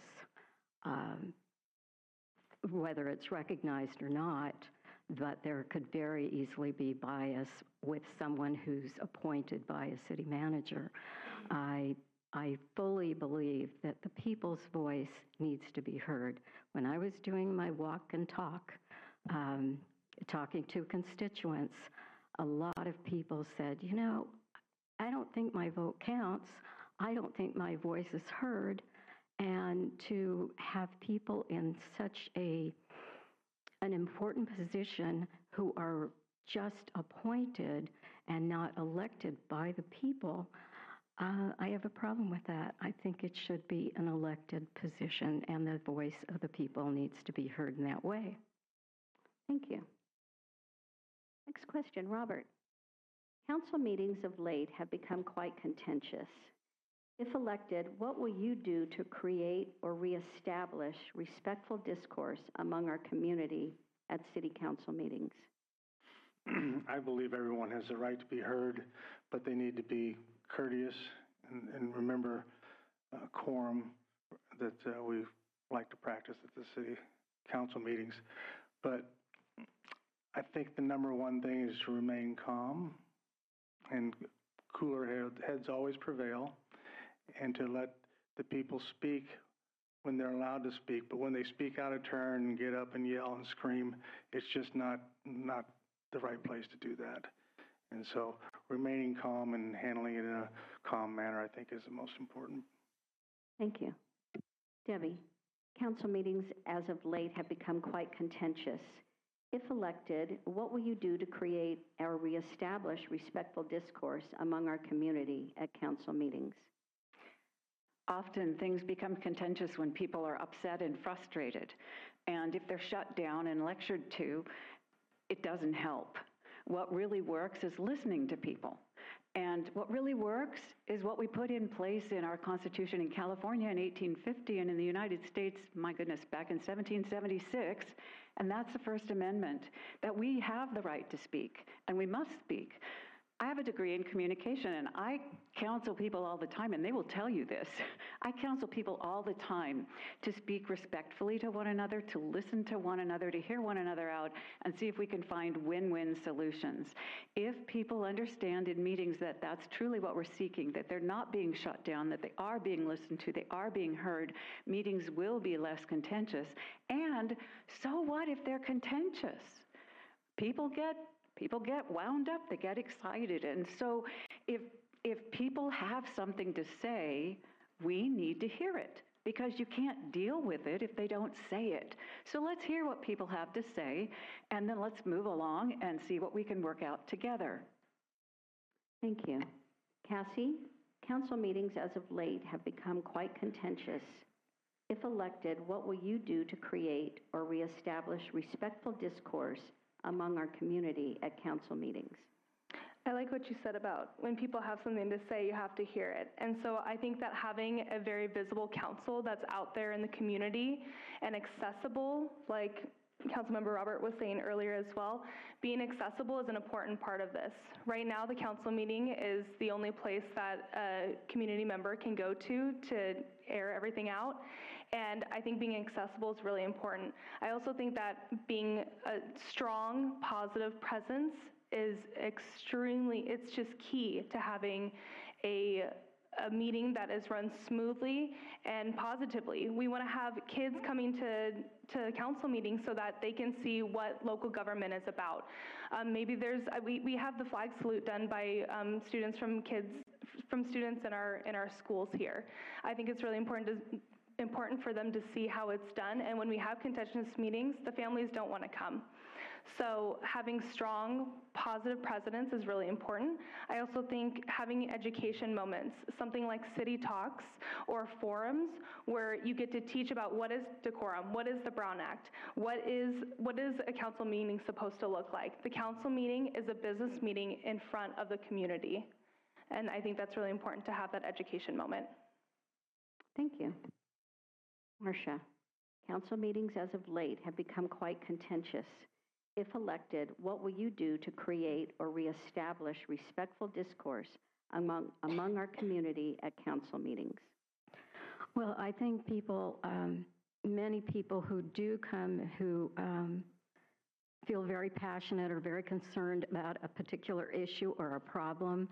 Speaker 3: whether it's recognized or not, but there could very easily be bias with someone who's appointed by a city manager. I fully believe that the people's voice needs to be heard. When I was doing my walk and talk, talking to constituents, a lot of people said, you know, I don't think my vote counts. I don't think my voice is heard. And to have people in such an important position who are just appointed and not elected by the people, I have a problem with that. I think it should be an elected position, and the voice of the people needs to be heard in that way.
Speaker 2: Thank you. Next question, Robert. Council meetings of late have become quite contentious. If elected, what will you do to create or reestablish respectful discourse among our community at city council meetings?
Speaker 5: I believe everyone has the right to be heard, but they need to be courteous and remember quorum that we like to practice at the city council meetings. But I think the number one thing is to remain calm, and cooler heads always prevail. and to let the people speak when they're allowed to speak. But when they speak out of turn and get up and yell and scream, it's just not the right place to do that. And so remaining calm and handling it in a calm manner, I think, is the most important.
Speaker 2: Thank you. Debbie, council meetings as of late have become quite contentious. If elected, what will you do to create or reestablish respectful discourse among our community at council meetings?
Speaker 6: Often things become contentious when people are upset and frustrated. And if they're shut down and lectured to, it doesn't help. What really works is listening to people. And what really works is what we put in place in our Constitution in California in 1850 and in the United States, my goodness, back in 1776. And that's the First Amendment, that we have the right to speak, and we must speak. I have a degree in communication, and I counsel people all the time, and they will tell you this. I counsel people all the time to speak respectfully to one another, to listen to one another, to hear one another out, and see if we can find win-win solutions. If people understand in meetings that that's truly what we're seeking, that they're not being shut down, that they are being listened to, they are being heard, meetings will be less contentious. And so what if they're contentious? People get wound up, they get excited. And so if people have something to say, we need to hear it, because you can't deal with it if they don't say it. So let's hear what people have to say, and then let's move along and see what we can work out together.
Speaker 2: Thank you. Cassie, council meetings as of late have become quite contentious. If elected, what will you do to create or reestablish respectful discourse among our community at council meetings?
Speaker 7: I like what you said about when people have something to say, you have to hear it. And so I think that having a very visible council that's out there in the community and accessible, like Councilmember Robert was saying earlier as well, being accessible is an important part of this. Right now, the council meeting is the only place that a community member can go to air everything out. And I think being accessible is really important. I also think that being a strong, positive presence is it's just key to having a meeting that is run smoothly and positively. We want to have kids coming to council meetings so that they can see what local government is about. Maybe we have the flag salute done by students from students in our schools here. I think it's really important for them to see how it's done, and when we have contentious meetings, the families don't want to come. So having strong, positive precedents is really important. I also think having education moments, something like city talks or forums where you get to teach about what is decorum, what is the Brown Act, what is a council meeting supposed to look like. The council meeting is a business meeting in front of the community, and I think that's really important to have that education moment.
Speaker 2: Thank you. Marcia, council meetings as of late have become quite contentious. If elected, what will you do to create or reestablish respectful discourse among our community at council meetings?
Speaker 3: Well, I think people, many people who do come who feel very passionate or very concerned about a particular issue or a problem,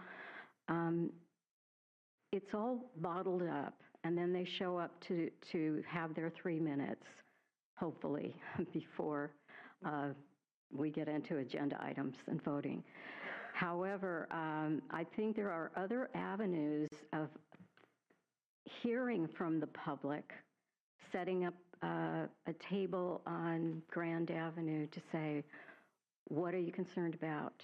Speaker 3: it's all bottled up, and then they show up to have their 3 minutes, hopefully, before we get into agenda items and voting. However, I think there are other avenues of hearing from the public, setting up a table on Grand Avenue to say, what are you concerned about?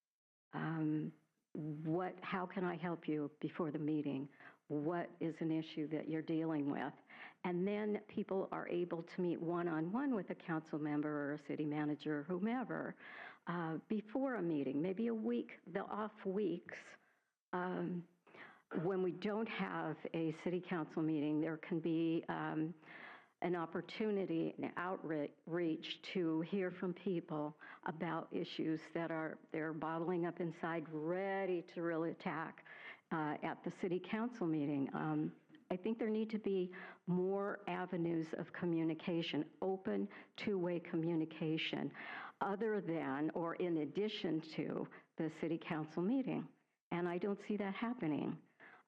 Speaker 3: How can I help you before the meeting? What is an issue that you're dealing with? And then people are able to meet one-on-one with a council member or a city manager or whomever before a meeting, maybe a week, the off weeks. When we don't have a city council meeting, there can be an opportunity, an outreach to hear from people about issues that they're bottling up inside, ready to really attack at the city council meeting. I think there need to be more avenues of communication, open two-way communication, other than or in addition to the city council meeting. And I don't see that happening.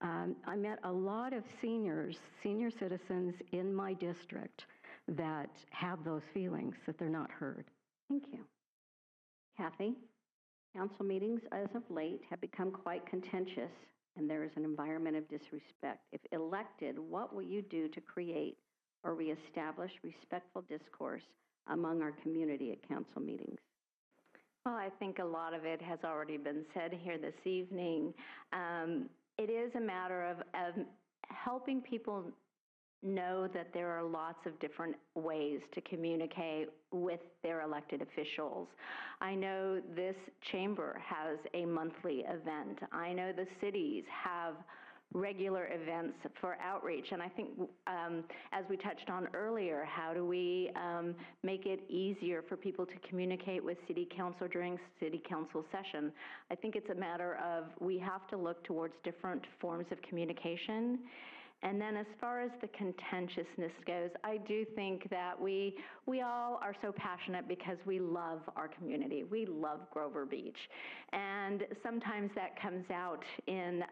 Speaker 3: I met a lot of senior citizens in my district that have those feelings, that they're not heard.
Speaker 2: Thank you. Kathy, council meetings as of late have become quite contentious, and there is an environment of disrespect. If elected, what will you do to create or reestablish respectful discourse among our community at council meetings?
Speaker 4: Well, I think a lot of it has already been said here this evening. It is a matter of helping people know that there are lots of different ways to communicate with their elected officials. I know this chamber has a monthly event. I know the cities have regular events for outreach. And I think, as we touched on earlier, how do we make it easier for people to communicate with City Council during City Council session? I think it's a matter of we have to look towards different forms of communication. And then as far as the contentiousness goes, I do think that we all are so passionate because we love our community. We love Grover Beach. And sometimes that comes out in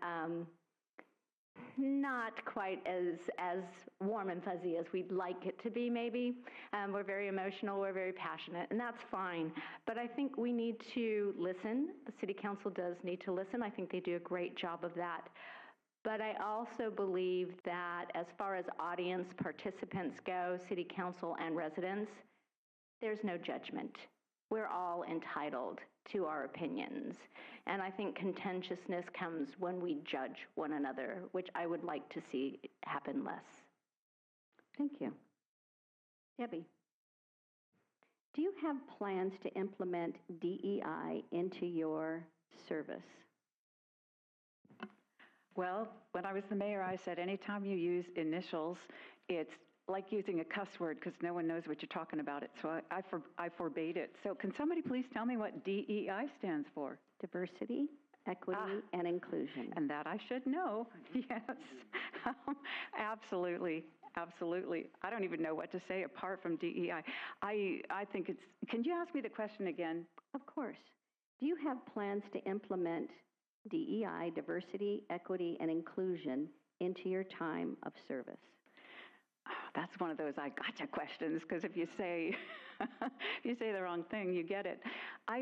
Speaker 4: not quite as warm and fuzzy as we'd like it to be, maybe. We're very emotional, we're very passionate, and that's fine. But I think we need to listen. The City Council does need to listen. I think they do a great job of that. But I also believe that as far as audience participants go, City Council and residents, there's no judgment. We're all entitled to our opinions. And I think contentiousness comes when we judge one another, which I would like to see happen less.
Speaker 2: Thank you. Debbie, do you have plans to implement DEI into your service?
Speaker 6: Well, when I was the mayor, I said anytime you use initials, it's like using a cuss word because no one knows what you're talking about. So I forbade it. So can somebody please tell me what DEI stands for?
Speaker 2: Diversity, equity, and inclusion.
Speaker 6: And that I should know. Yes, absolutely. Absolutely. I don't even know what to say apart from DEI. I think it's, can you ask me the question again?
Speaker 2: Of course. Do you have plans to implement DEI, diversity, equity, and inclusion into your time of service?
Speaker 6: That's one of those I gotcha questions, because if you say if you say the wrong thing, you get it.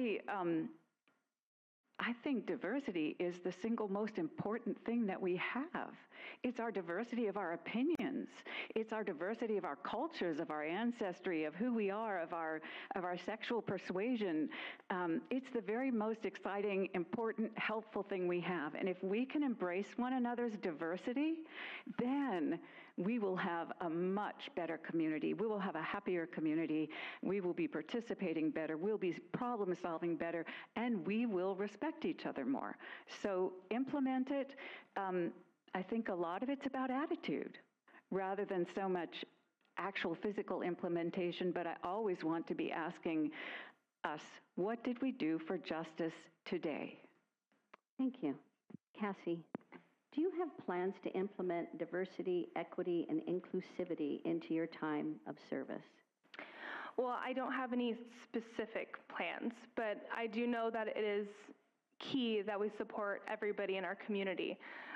Speaker 6: I think diversity is the single most important thing that we have. It's our diversity of our opinions. It's our diversity of our cultures, of our ancestry, of who we are, of our sexual persuasion. It's the very most exciting, important, helpful thing we have. And if we can embrace one another's diversity, then we will have a much better community. We will have a happier community. We will be participating better. We'll be problem solving better, and we will respect each other more. So implement it. I think a lot of it's about attitude rather than so much actual physical implementation, but I always want to be asking us, what did we do for justice today?
Speaker 2: Thank you. Cassie, do you have plans to implement diversity, equity, and inclusivity into your time of service?
Speaker 7: Well, I don't have any specific plans, but I do know that it is key that we support everybody in our community.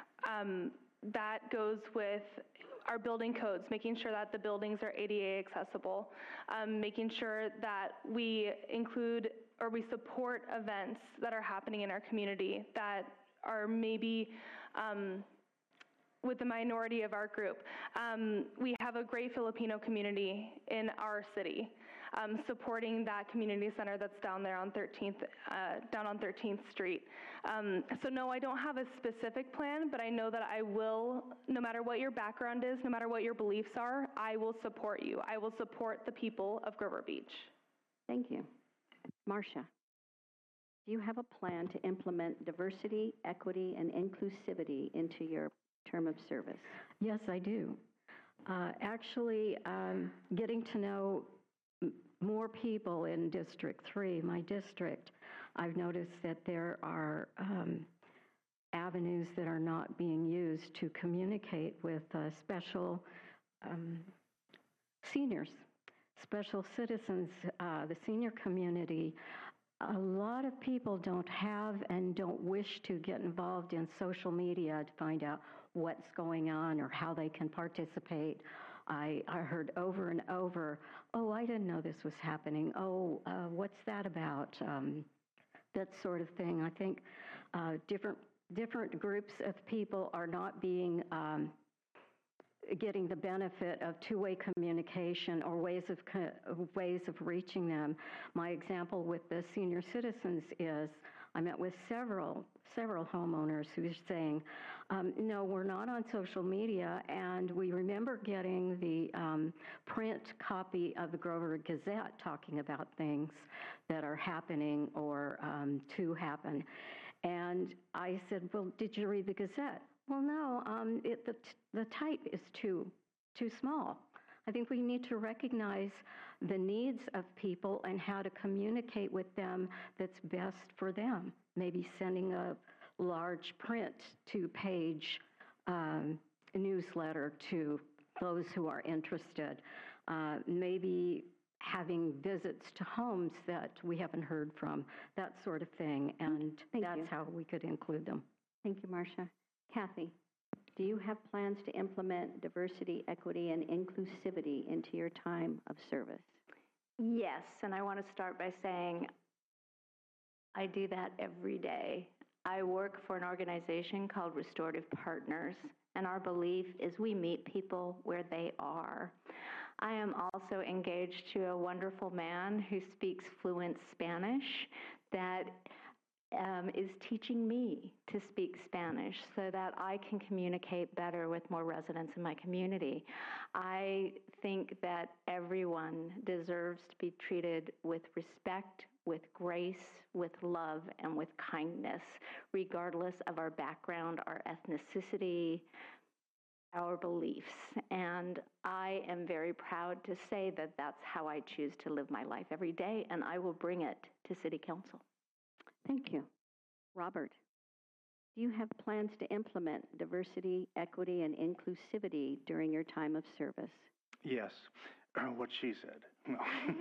Speaker 7: That goes with our building codes, making sure that the buildings are ADA accessible, making sure that we include or we support events that are happening in our community that are maybe with the minority of our group. We have a great Filipino community in our city, supporting that community center that's down there on 13th, down on 13th Street. So no, I don't have a specific plan, but I know that I will, no matter what your background is, no matter what your beliefs are, I will support you. I will support the people of Grover Beach.
Speaker 2: Thank you. Marcia, do you have a plan to implement diversity, equity, and inclusivity into your term of service?
Speaker 3: Yes, I do. Actually, getting to know more people in District 3, my district, I've noticed that there are avenues that are not being used to communicate with special seniors, special citizens, the senior community. A lot of people don't have and don't wish to get involved in social media to find out what's going on or how they can participate. I heard over and over, oh, I didn't know this was happening. Oh, what's that about? That sort of thing. I think different groups of people are not being getting the benefit of two-way communication or ways of reaching them. My example with the senior citizens is I met with several homeowners who are saying, no, we're not on social media, and we remember getting the print copy of the Grover Gazette talking about things that are happening or to happen. And I said, well, did you read the Gazette? Well, no, the type is too small. I think we need to recognize the needs of people and how to communicate with them that's best for them. Maybe sending a large print two-page newsletter to those who are interested. Maybe having visits to homes that we haven't heard from, that sort of thing. And that's how we could include them.
Speaker 2: Thank you, Marcia. Kathy, do you have plans to implement diversity, equity, and inclusivity into your time of service?
Speaker 4: Yes, and I want to start by saying I do that every day. I work for an organization called Restorative Partners, and our belief is we meet people where they are. I am also engaged to a wonderful man who speaks fluent Spanish that is teaching me to speak Spanish so that I can communicate better with more residents in my community. I think that everyone deserves to be treated with respect, with grace, with love, and with kindness, regardless of our background, our ethnicity, our beliefs. And I am very proud to say that that's how I choose to live my life every day, and I will bring it to City Council.
Speaker 2: Thank you. Robert, do you have plans to implement diversity, equity, and inclusivity during your time of service?
Speaker 5: Yes, what she said. No.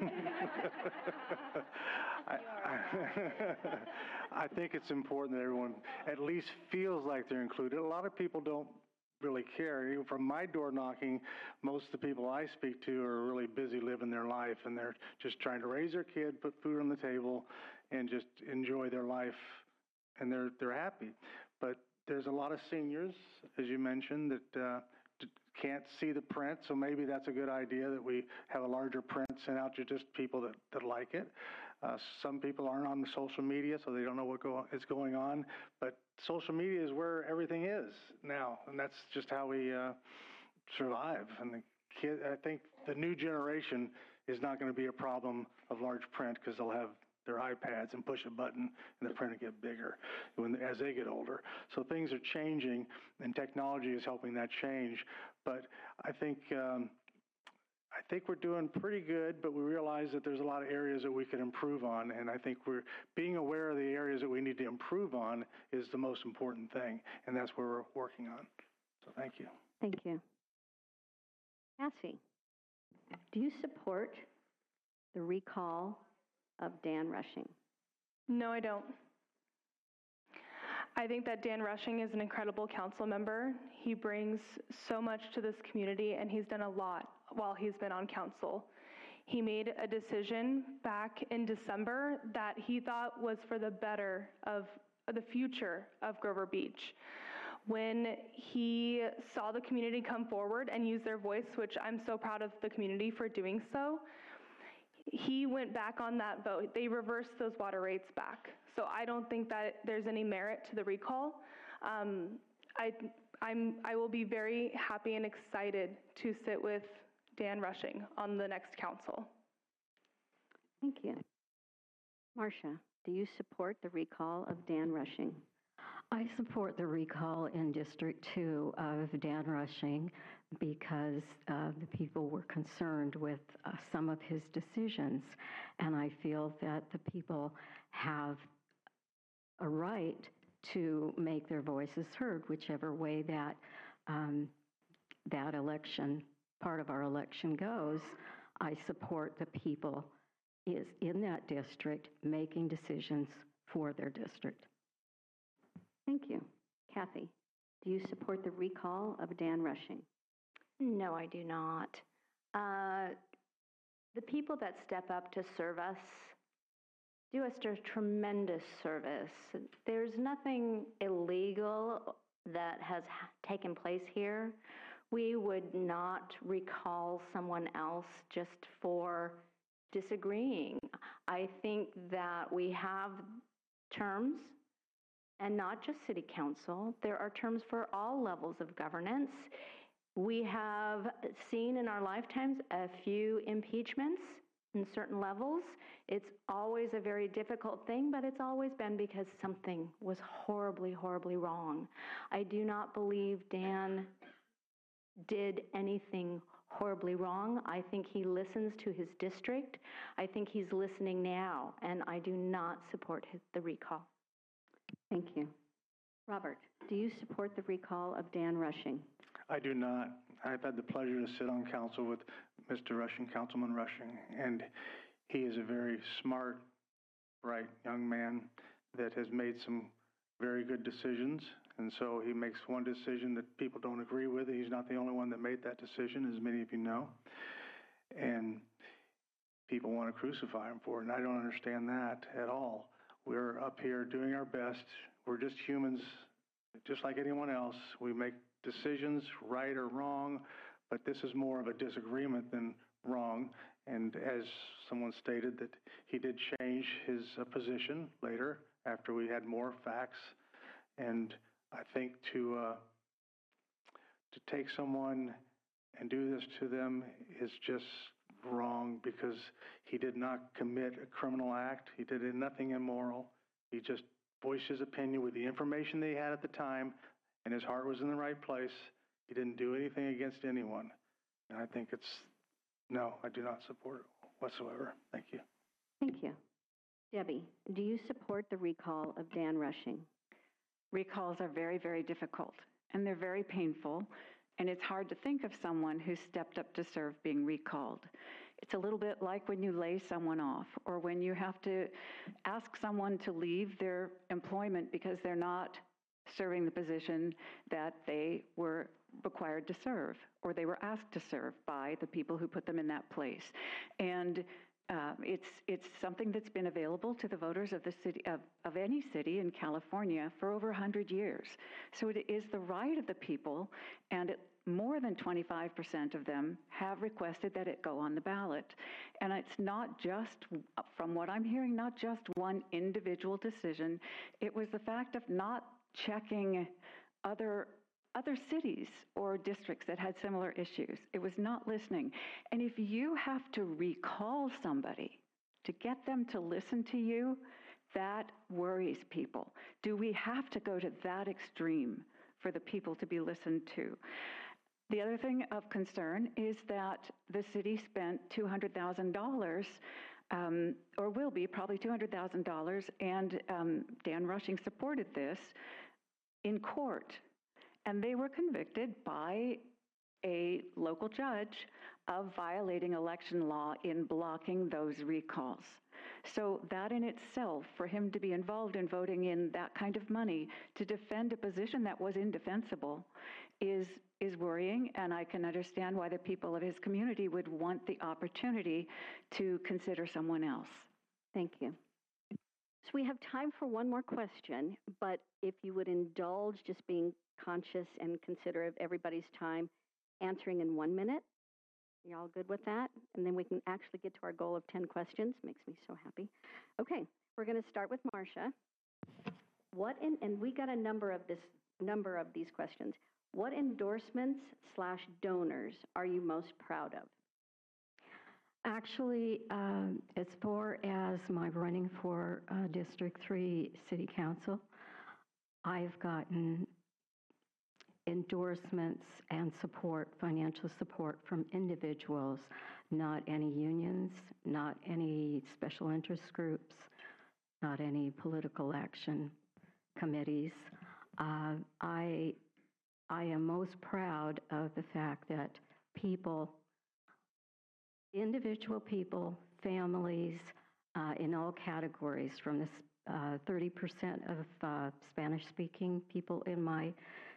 Speaker 5: I think it's important that everyone at least feels like they're included. A lot of people don't really care. Even from my door knocking, most of the people I speak to are really busy living their life, and they're just trying to raise their kid, put food on the table, and just enjoy their life, and they're happy. But there's a lot of seniors, as you mentioned, that can't see the print, so maybe that's a good idea that we have a larger print sent out to just people that like it. Some people aren't on the social media, so they don't know what is going on, but social media is where everything is now, and that's just how we survive. And I think the new generation is not going to be a problem of large print because they'll have their iPads and push a button and the print will get bigger as they get older. So things are changing, and technology is helping that change. But I think we're doing pretty good, but we realize that there's a lot of areas that we could improve on, and I think we're being aware of the areas that we need to improve on is the most important thing, and that's where we're working on. So thank you.
Speaker 2: Thank you. Cassie, do you support the recall of Dan Rushing?
Speaker 7: No, I don't. I think that Dan Rushing is an incredible council member. He brings so much to this community, and he's done a lot while he's been on council. He made a decision back in December that he thought was for the better of the future of Grover Beach. When he saw the community come forward and use their voice, which I'm so proud of the community for doing so, he went back on that vote. They reversed those water rates back. So I don't think that there's any merit to the recall. I will be very happy and excited to sit with Dan Rushing on the next council.
Speaker 2: Thank you. Marcia, do you support the recall of Dan Rushing?
Speaker 3: I support the recall in District 2 of Dan Rushing because the people were concerned with some of his decisions, and I feel that the people have a right to make their voices heard, whichever way that that election, part of our election goes. I support the people is in that district making decisions for their district.
Speaker 2: Thank you. Kathy, Do you support the recall of Dan Rushing?
Speaker 4: No, I do not. The people that step up to serve us do us a tremendous service. There's nothing illegal that has taken place here. We would not recall someone else just for disagreeing. I think that we have terms, and not just city council. There are terms for all levels of governance. We have seen in our lifetimes a few impeachments in certain levels. It's always a very difficult thing, but it's always been because something was horribly, horribly wrong. I do not believe Dan did anything horribly wrong. I think he listens to his district. I think he's listening now, and I do not support the recall.
Speaker 2: Thank you. Robert, do you support the recall of Dan Rushing?
Speaker 5: I do not. I've had the pleasure to sit on council with Mr. Rushing, Councilman Rushing, and he is a very smart, bright young man that has made some very good decisions. And so he makes one decision that people don't agree with. He's not the only one that made that decision, as many of you know. And people want to crucify him for it, and I don't understand that at all. We're up here doing our best. We're just humans, just like anyone else. We make decisions, right or wrong, but this is more of a disagreement than wrong. And as someone stated, that he did change his position later after we had more facts. And I think to take someone and do this to them is just wrong, because he did not commit a criminal act. He did nothing immoral. He just voiced his opinion with the information that he had at the time, and his heart was in the right place. He didn't do anything against anyone. And I think no, I do not support it whatsoever. Thank you.
Speaker 2: Thank you. Debbie, do you support the recall of Dan Rushing?
Speaker 6: Recalls are very, very difficult, and they're very painful, and it's hard to think of someone who stepped up to serve being recalled. It's a little bit like when you lay someone off, or when you have to ask someone to leave their employment because they're not serving the position that they were required to serve, or they were asked to serve by the people who put them in that place. And it's something that's been available to the voters of the city of any city in California for over 100 years. So it is the right of the people, and more than 25% of them have requested that it go on the ballot. And it's not just, from what I'm hearing, not just one individual decision. It was the fact of not checking other cities or districts that had similar issues. It was not listening. And if you have to recall somebody to get them to listen to you, that worries people. Do we have to go to that extreme for the people to be listened to? The other thing of concern is that the city spent $200,000, or will be probably $200,000, and Dan Rushing supported this in court. And they were convicted by a local judge of violating election law in blocking those recalls. So that in itself, for him to be involved in voting in that kind of money to defend a position that was indefensible is worrying, and I can understand why the people of his community would want the opportunity to consider someone else.
Speaker 2: Thank you. So we have time for one more question, but if you would indulge just being conscious and considerate of everybody's time, answering in 1 minute. You all good with that? And then we can actually get to our goal of 10 questions. Makes me so happy. Okay, we're going to start with Marcia. And we got a number of these questions. What endorsements/donors are you most proud of?
Speaker 3: Actually, as far as my running for District 3 City Council, I've gotten endorsements and support, financial support from individuals, not any unions, not any special interest groups, not any political action committees. I am most proud of the fact that individual people, families, in all categories, from the 30% of Spanish-speaking people in my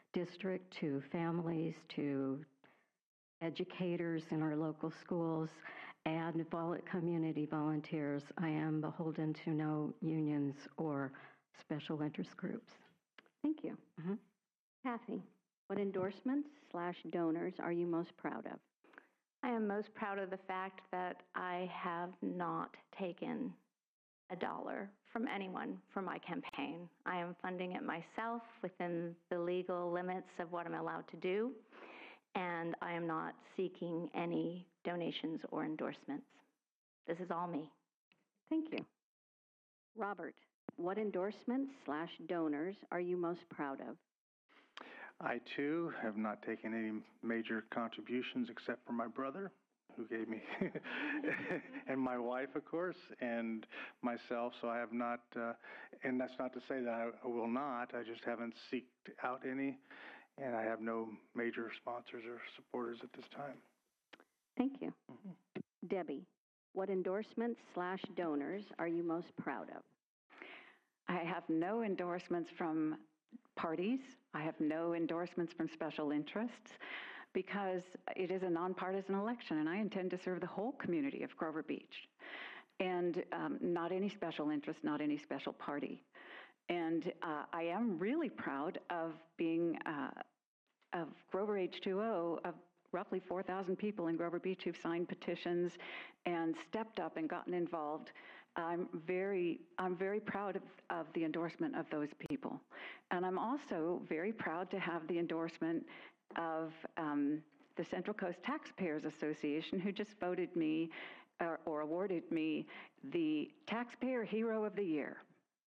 Speaker 3: district, to families, to educators in our local schools, and community volunteers. I am beholden to no unions or special interest groups.
Speaker 2: Thank you. Kathy, what endorsements/donors are you most proud of?
Speaker 4: I am most proud of the fact that I have not taken a dollar from anyone for my campaign. I am funding it myself within the legal limits of what I'm allowed to do, and I am not seeking any donations or endorsements. This is all me.
Speaker 2: Thank you. Robert, what endorsements/donors are you most proud of?
Speaker 5: I, too, have not taken any major contributions except for my brother, who gave me, and my wife, of course, and myself. So I have not, and that's not to say that I will not. I just haven't seeked out any, and I have no major sponsors or supporters at this time.
Speaker 2: Thank you. Debbie, what endorsements/donors are you most proud of?
Speaker 6: I have no endorsements from parties. I have no endorsements from special interests, because it is a nonpartisan election, and I intend to serve the whole community of Grover Beach, and not any special interest, not any special party. And I am really proud of being of Grover H2O, of roughly 4,000 people in Grover Beach who've signed petitions and stepped up and gotten involved. I'm very proud of the endorsement of those people. And I'm also very proud to have the endorsement of the Central Coast Taxpayers Association, who just voted me or awarded me the Taxpayer Hero of the Year.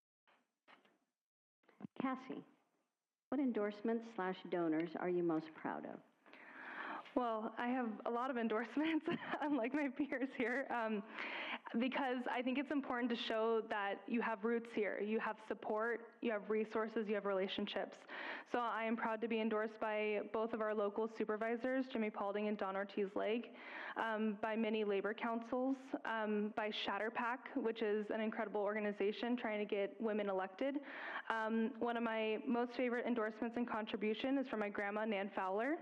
Speaker 2: Cassie, what endorsements/donors are you most proud of?
Speaker 7: Well, I have a lot of endorsements, unlike my peers here, because I think it's important to show that you have roots here. You have support, you have resources, you have relationships. So I am proud to be endorsed by both of our local supervisors, Jimmy Paulding and Don Ortiz-Legg, by many labor councils, by Shatterpack, which is an incredible organization trying to get women elected. One of my most favorite endorsements and contribution is from my grandma, Nan Fowler.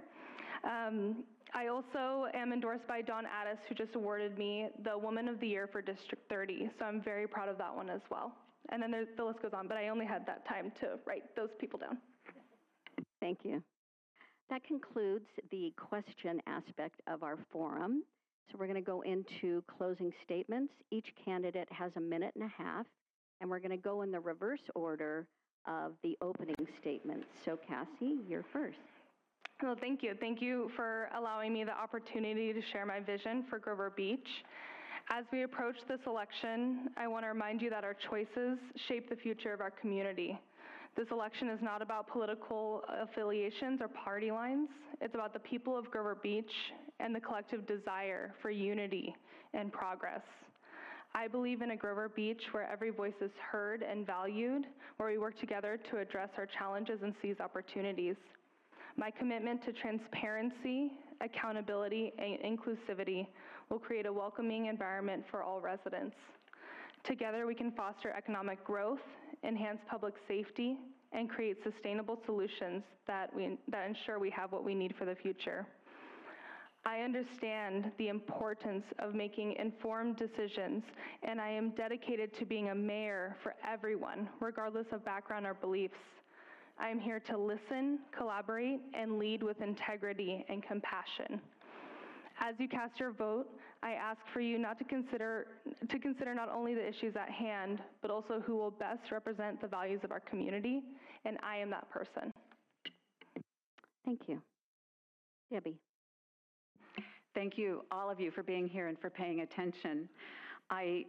Speaker 7: I also am endorsed by Dawn Addis, who just awarded me the Woman of the Year for District 30, so I'm very proud of that one as well. And then the list goes on, but I only had that time to write those people down.
Speaker 2: Thank you. That concludes the question aspect of our forum. So we're going to go into closing statements. Each candidate has a minute and a half, and we're going to go in the reverse order of the opening statements. So Cassie, you're first.
Speaker 7: Well, thank you. Thank you for allowing me the opportunity to share my vision for Grover Beach. As we approach this election, I want to remind you that our choices shape the future of our community. This election is not about political affiliations or party lines. It's about the people of Grover Beach and the collective desire for unity and progress. I believe in a Grover Beach where every voice is heard and valued, where we work together to address our challenges and seize opportunities. My commitment to transparency, accountability, and inclusivity will create a welcoming environment for all residents. Together, we can foster economic growth, enhance public safety, and create sustainable solutions that ensure we have what we need for the future. I understand the importance of making informed decisions, and I am dedicated to being a mayor for everyone, regardless of background or beliefs. I am here to listen, collaborate, and lead with integrity and compassion. As you cast your vote, I ask for you not to consider not only the issues at hand, but also who will best represent the values of our community, and I am that person.
Speaker 2: Thank you. Debbie.
Speaker 6: Thank you, all of you, for being here and for paying attention. I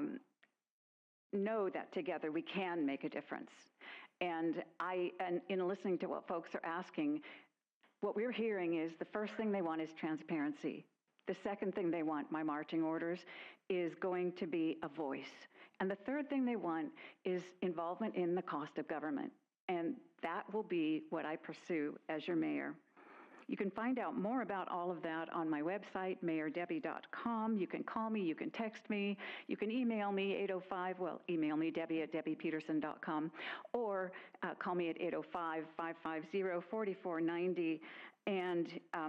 Speaker 6: know that together we can make a difference. And in listening to what folks are asking, what we're hearing is the first thing they want is transparency. The second thing they want, my marching orders, is going to be a voice. And the third thing they want is involvement in the cost of government. And that will be what I pursue as your mayor. You can find out more about all of that on my website, mayordebbie.com. You can call me, you can text me, you can email me, email me, debbie@debbiepeterson.com, or call me at 805-550-4490. And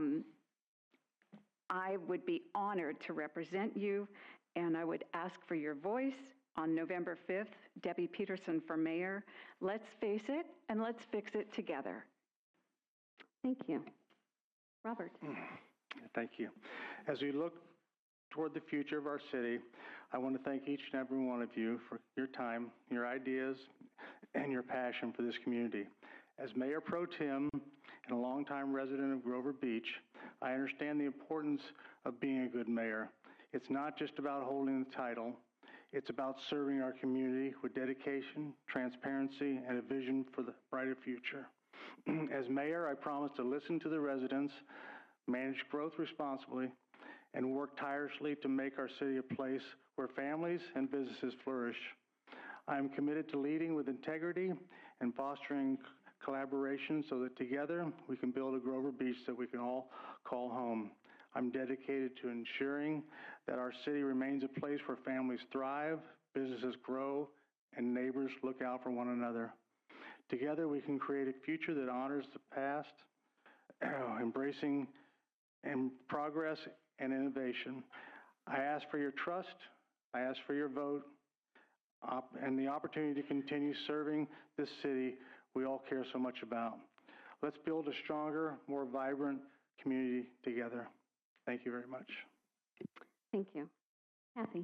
Speaker 6: I would be honored to represent you, and I would ask for your voice on November 5th, Debbie Peterson for mayor. Let's face it, and let's fix it together.
Speaker 2: Thank you. Robert.
Speaker 5: Thank you. As we look toward the future of our city, I want to thank each and every one of you for your time, your ideas, and your passion for this community. As Mayor Pro Tem and a longtime resident of Grover Beach, I understand the importance of being a good mayor. It's not just about holding the title. It's about serving our community with dedication, transparency, and a vision for the brighter future. As mayor, I promise to listen to the residents, manage growth responsibly, and work tirelessly to make our city a place where families and businesses flourish. I am committed to leading with integrity and fostering collaboration so that together we can build a Grover Beach that we can all call home. I'm dedicated to ensuring that our city remains a place where families thrive, businesses grow, and neighbors look out for one another. Together we can create a future that honors the past, embracing and progress and innovation. I ask for your trust, I ask for your vote, and the opportunity to continue serving this city we all care so much about. Let's build a stronger, more vibrant community together. Thank you very much.
Speaker 2: Thank you. Kathy.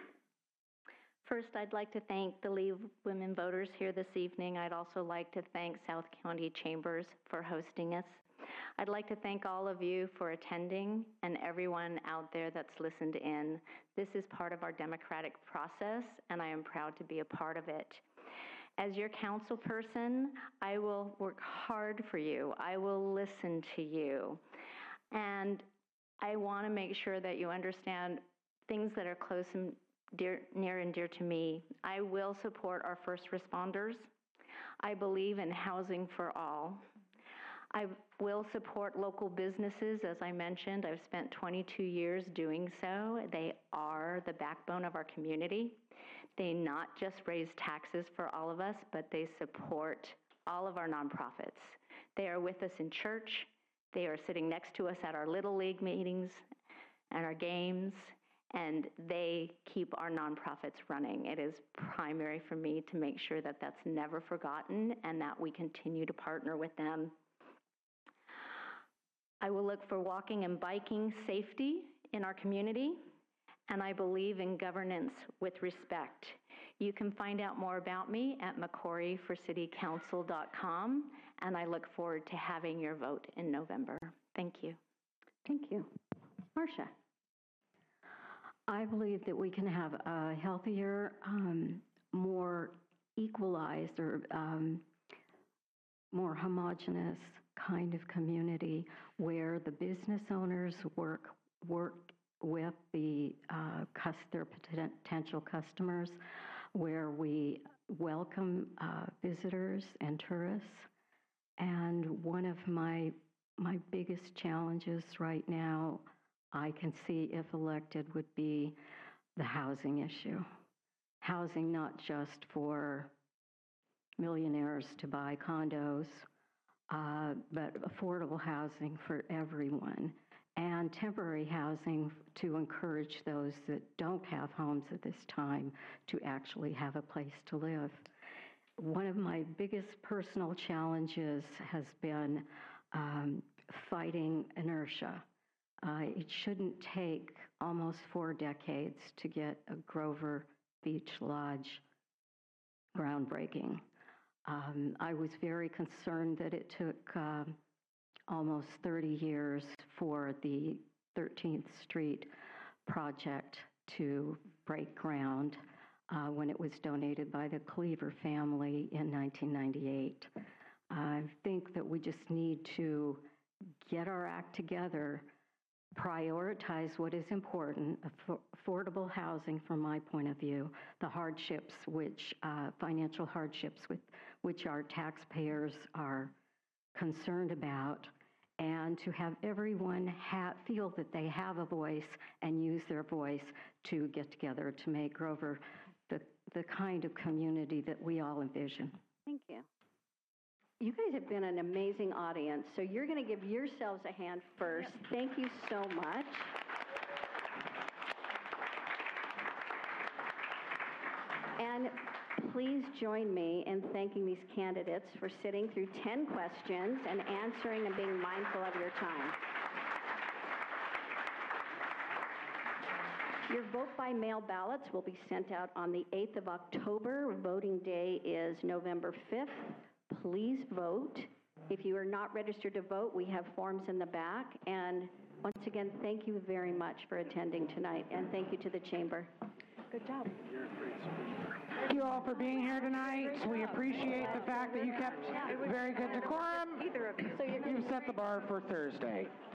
Speaker 4: First, I'd like to thank the League of Women Voters here this evening. I'd also like to thank South County Chambers for hosting us. I'd like to thank all of you for attending and everyone out there that's listened in. This is part of our democratic process, and I am proud to be a part of it. As your council person, I will work hard for you. I will listen to you. And I want to make sure that you understand things that are close and near and dear to me. I will support our first responders. I believe in housing for all. I will support local businesses. As I mentioned, I've spent 22 years doing so. They are the backbone of our community. They not just raise taxes for all of us, but they support all of our nonprofits. They are with us in church. They are sitting next to us at our Little League meetings and our games, and they keep our nonprofits running. It is primary for me to make sure that that's never forgotten and that we continue to partner with them. I will look for walking and biking safety in our community, and I believe in governance with respect. You can find out more about me at McCroryForCityCouncil.com, and I look forward to having your vote in November. Thank you.
Speaker 2: Thank you. Marcia.
Speaker 3: I believe that we can have a healthier, more equalized or more homogeneous kind of community where the business owners work with their potential customers, where we welcome visitors and tourists. And one of my biggest challenges right now, I can see if elected, would be the housing issue. Housing not just for millionaires to buy condos, but affordable housing for everyone, and temporary housing to encourage those that don't have homes at this time to actually have a place to live. One of my biggest personal challenges has been fighting inertia. It shouldn't take almost 4 decades to get a Grover Beach Lodge groundbreaking. I was very concerned that it took almost 30 years for the 13th Street project to break ground when it was donated by the Cleaver family in 1998. I think that we just need to get our act together, prioritize what is important, affordable housing from my point of view, the hardships financial hardships with which our taxpayers are concerned about, and to have everyone feel that they have a voice and use their voice to get together to make Grover the kind of community that we all envision.
Speaker 2: Thank you. You guys have been an amazing audience, so you're going to give yourselves a hand first. Thank you so much. And please join me in thanking these candidates for sitting through 10 questions and answering and being mindful of your time. Your vote by mail ballots will be sent out on the 8th of October. Voting day is November 5th. Please vote. If you are not registered to vote, we have forms in the back. And once again, thank you very much for attending tonight, and thank you to the Chamber. Good job.
Speaker 1: Thank you all for being here tonight. We appreciate the fact that you kept very good decorum. You've set the bar for Thursday.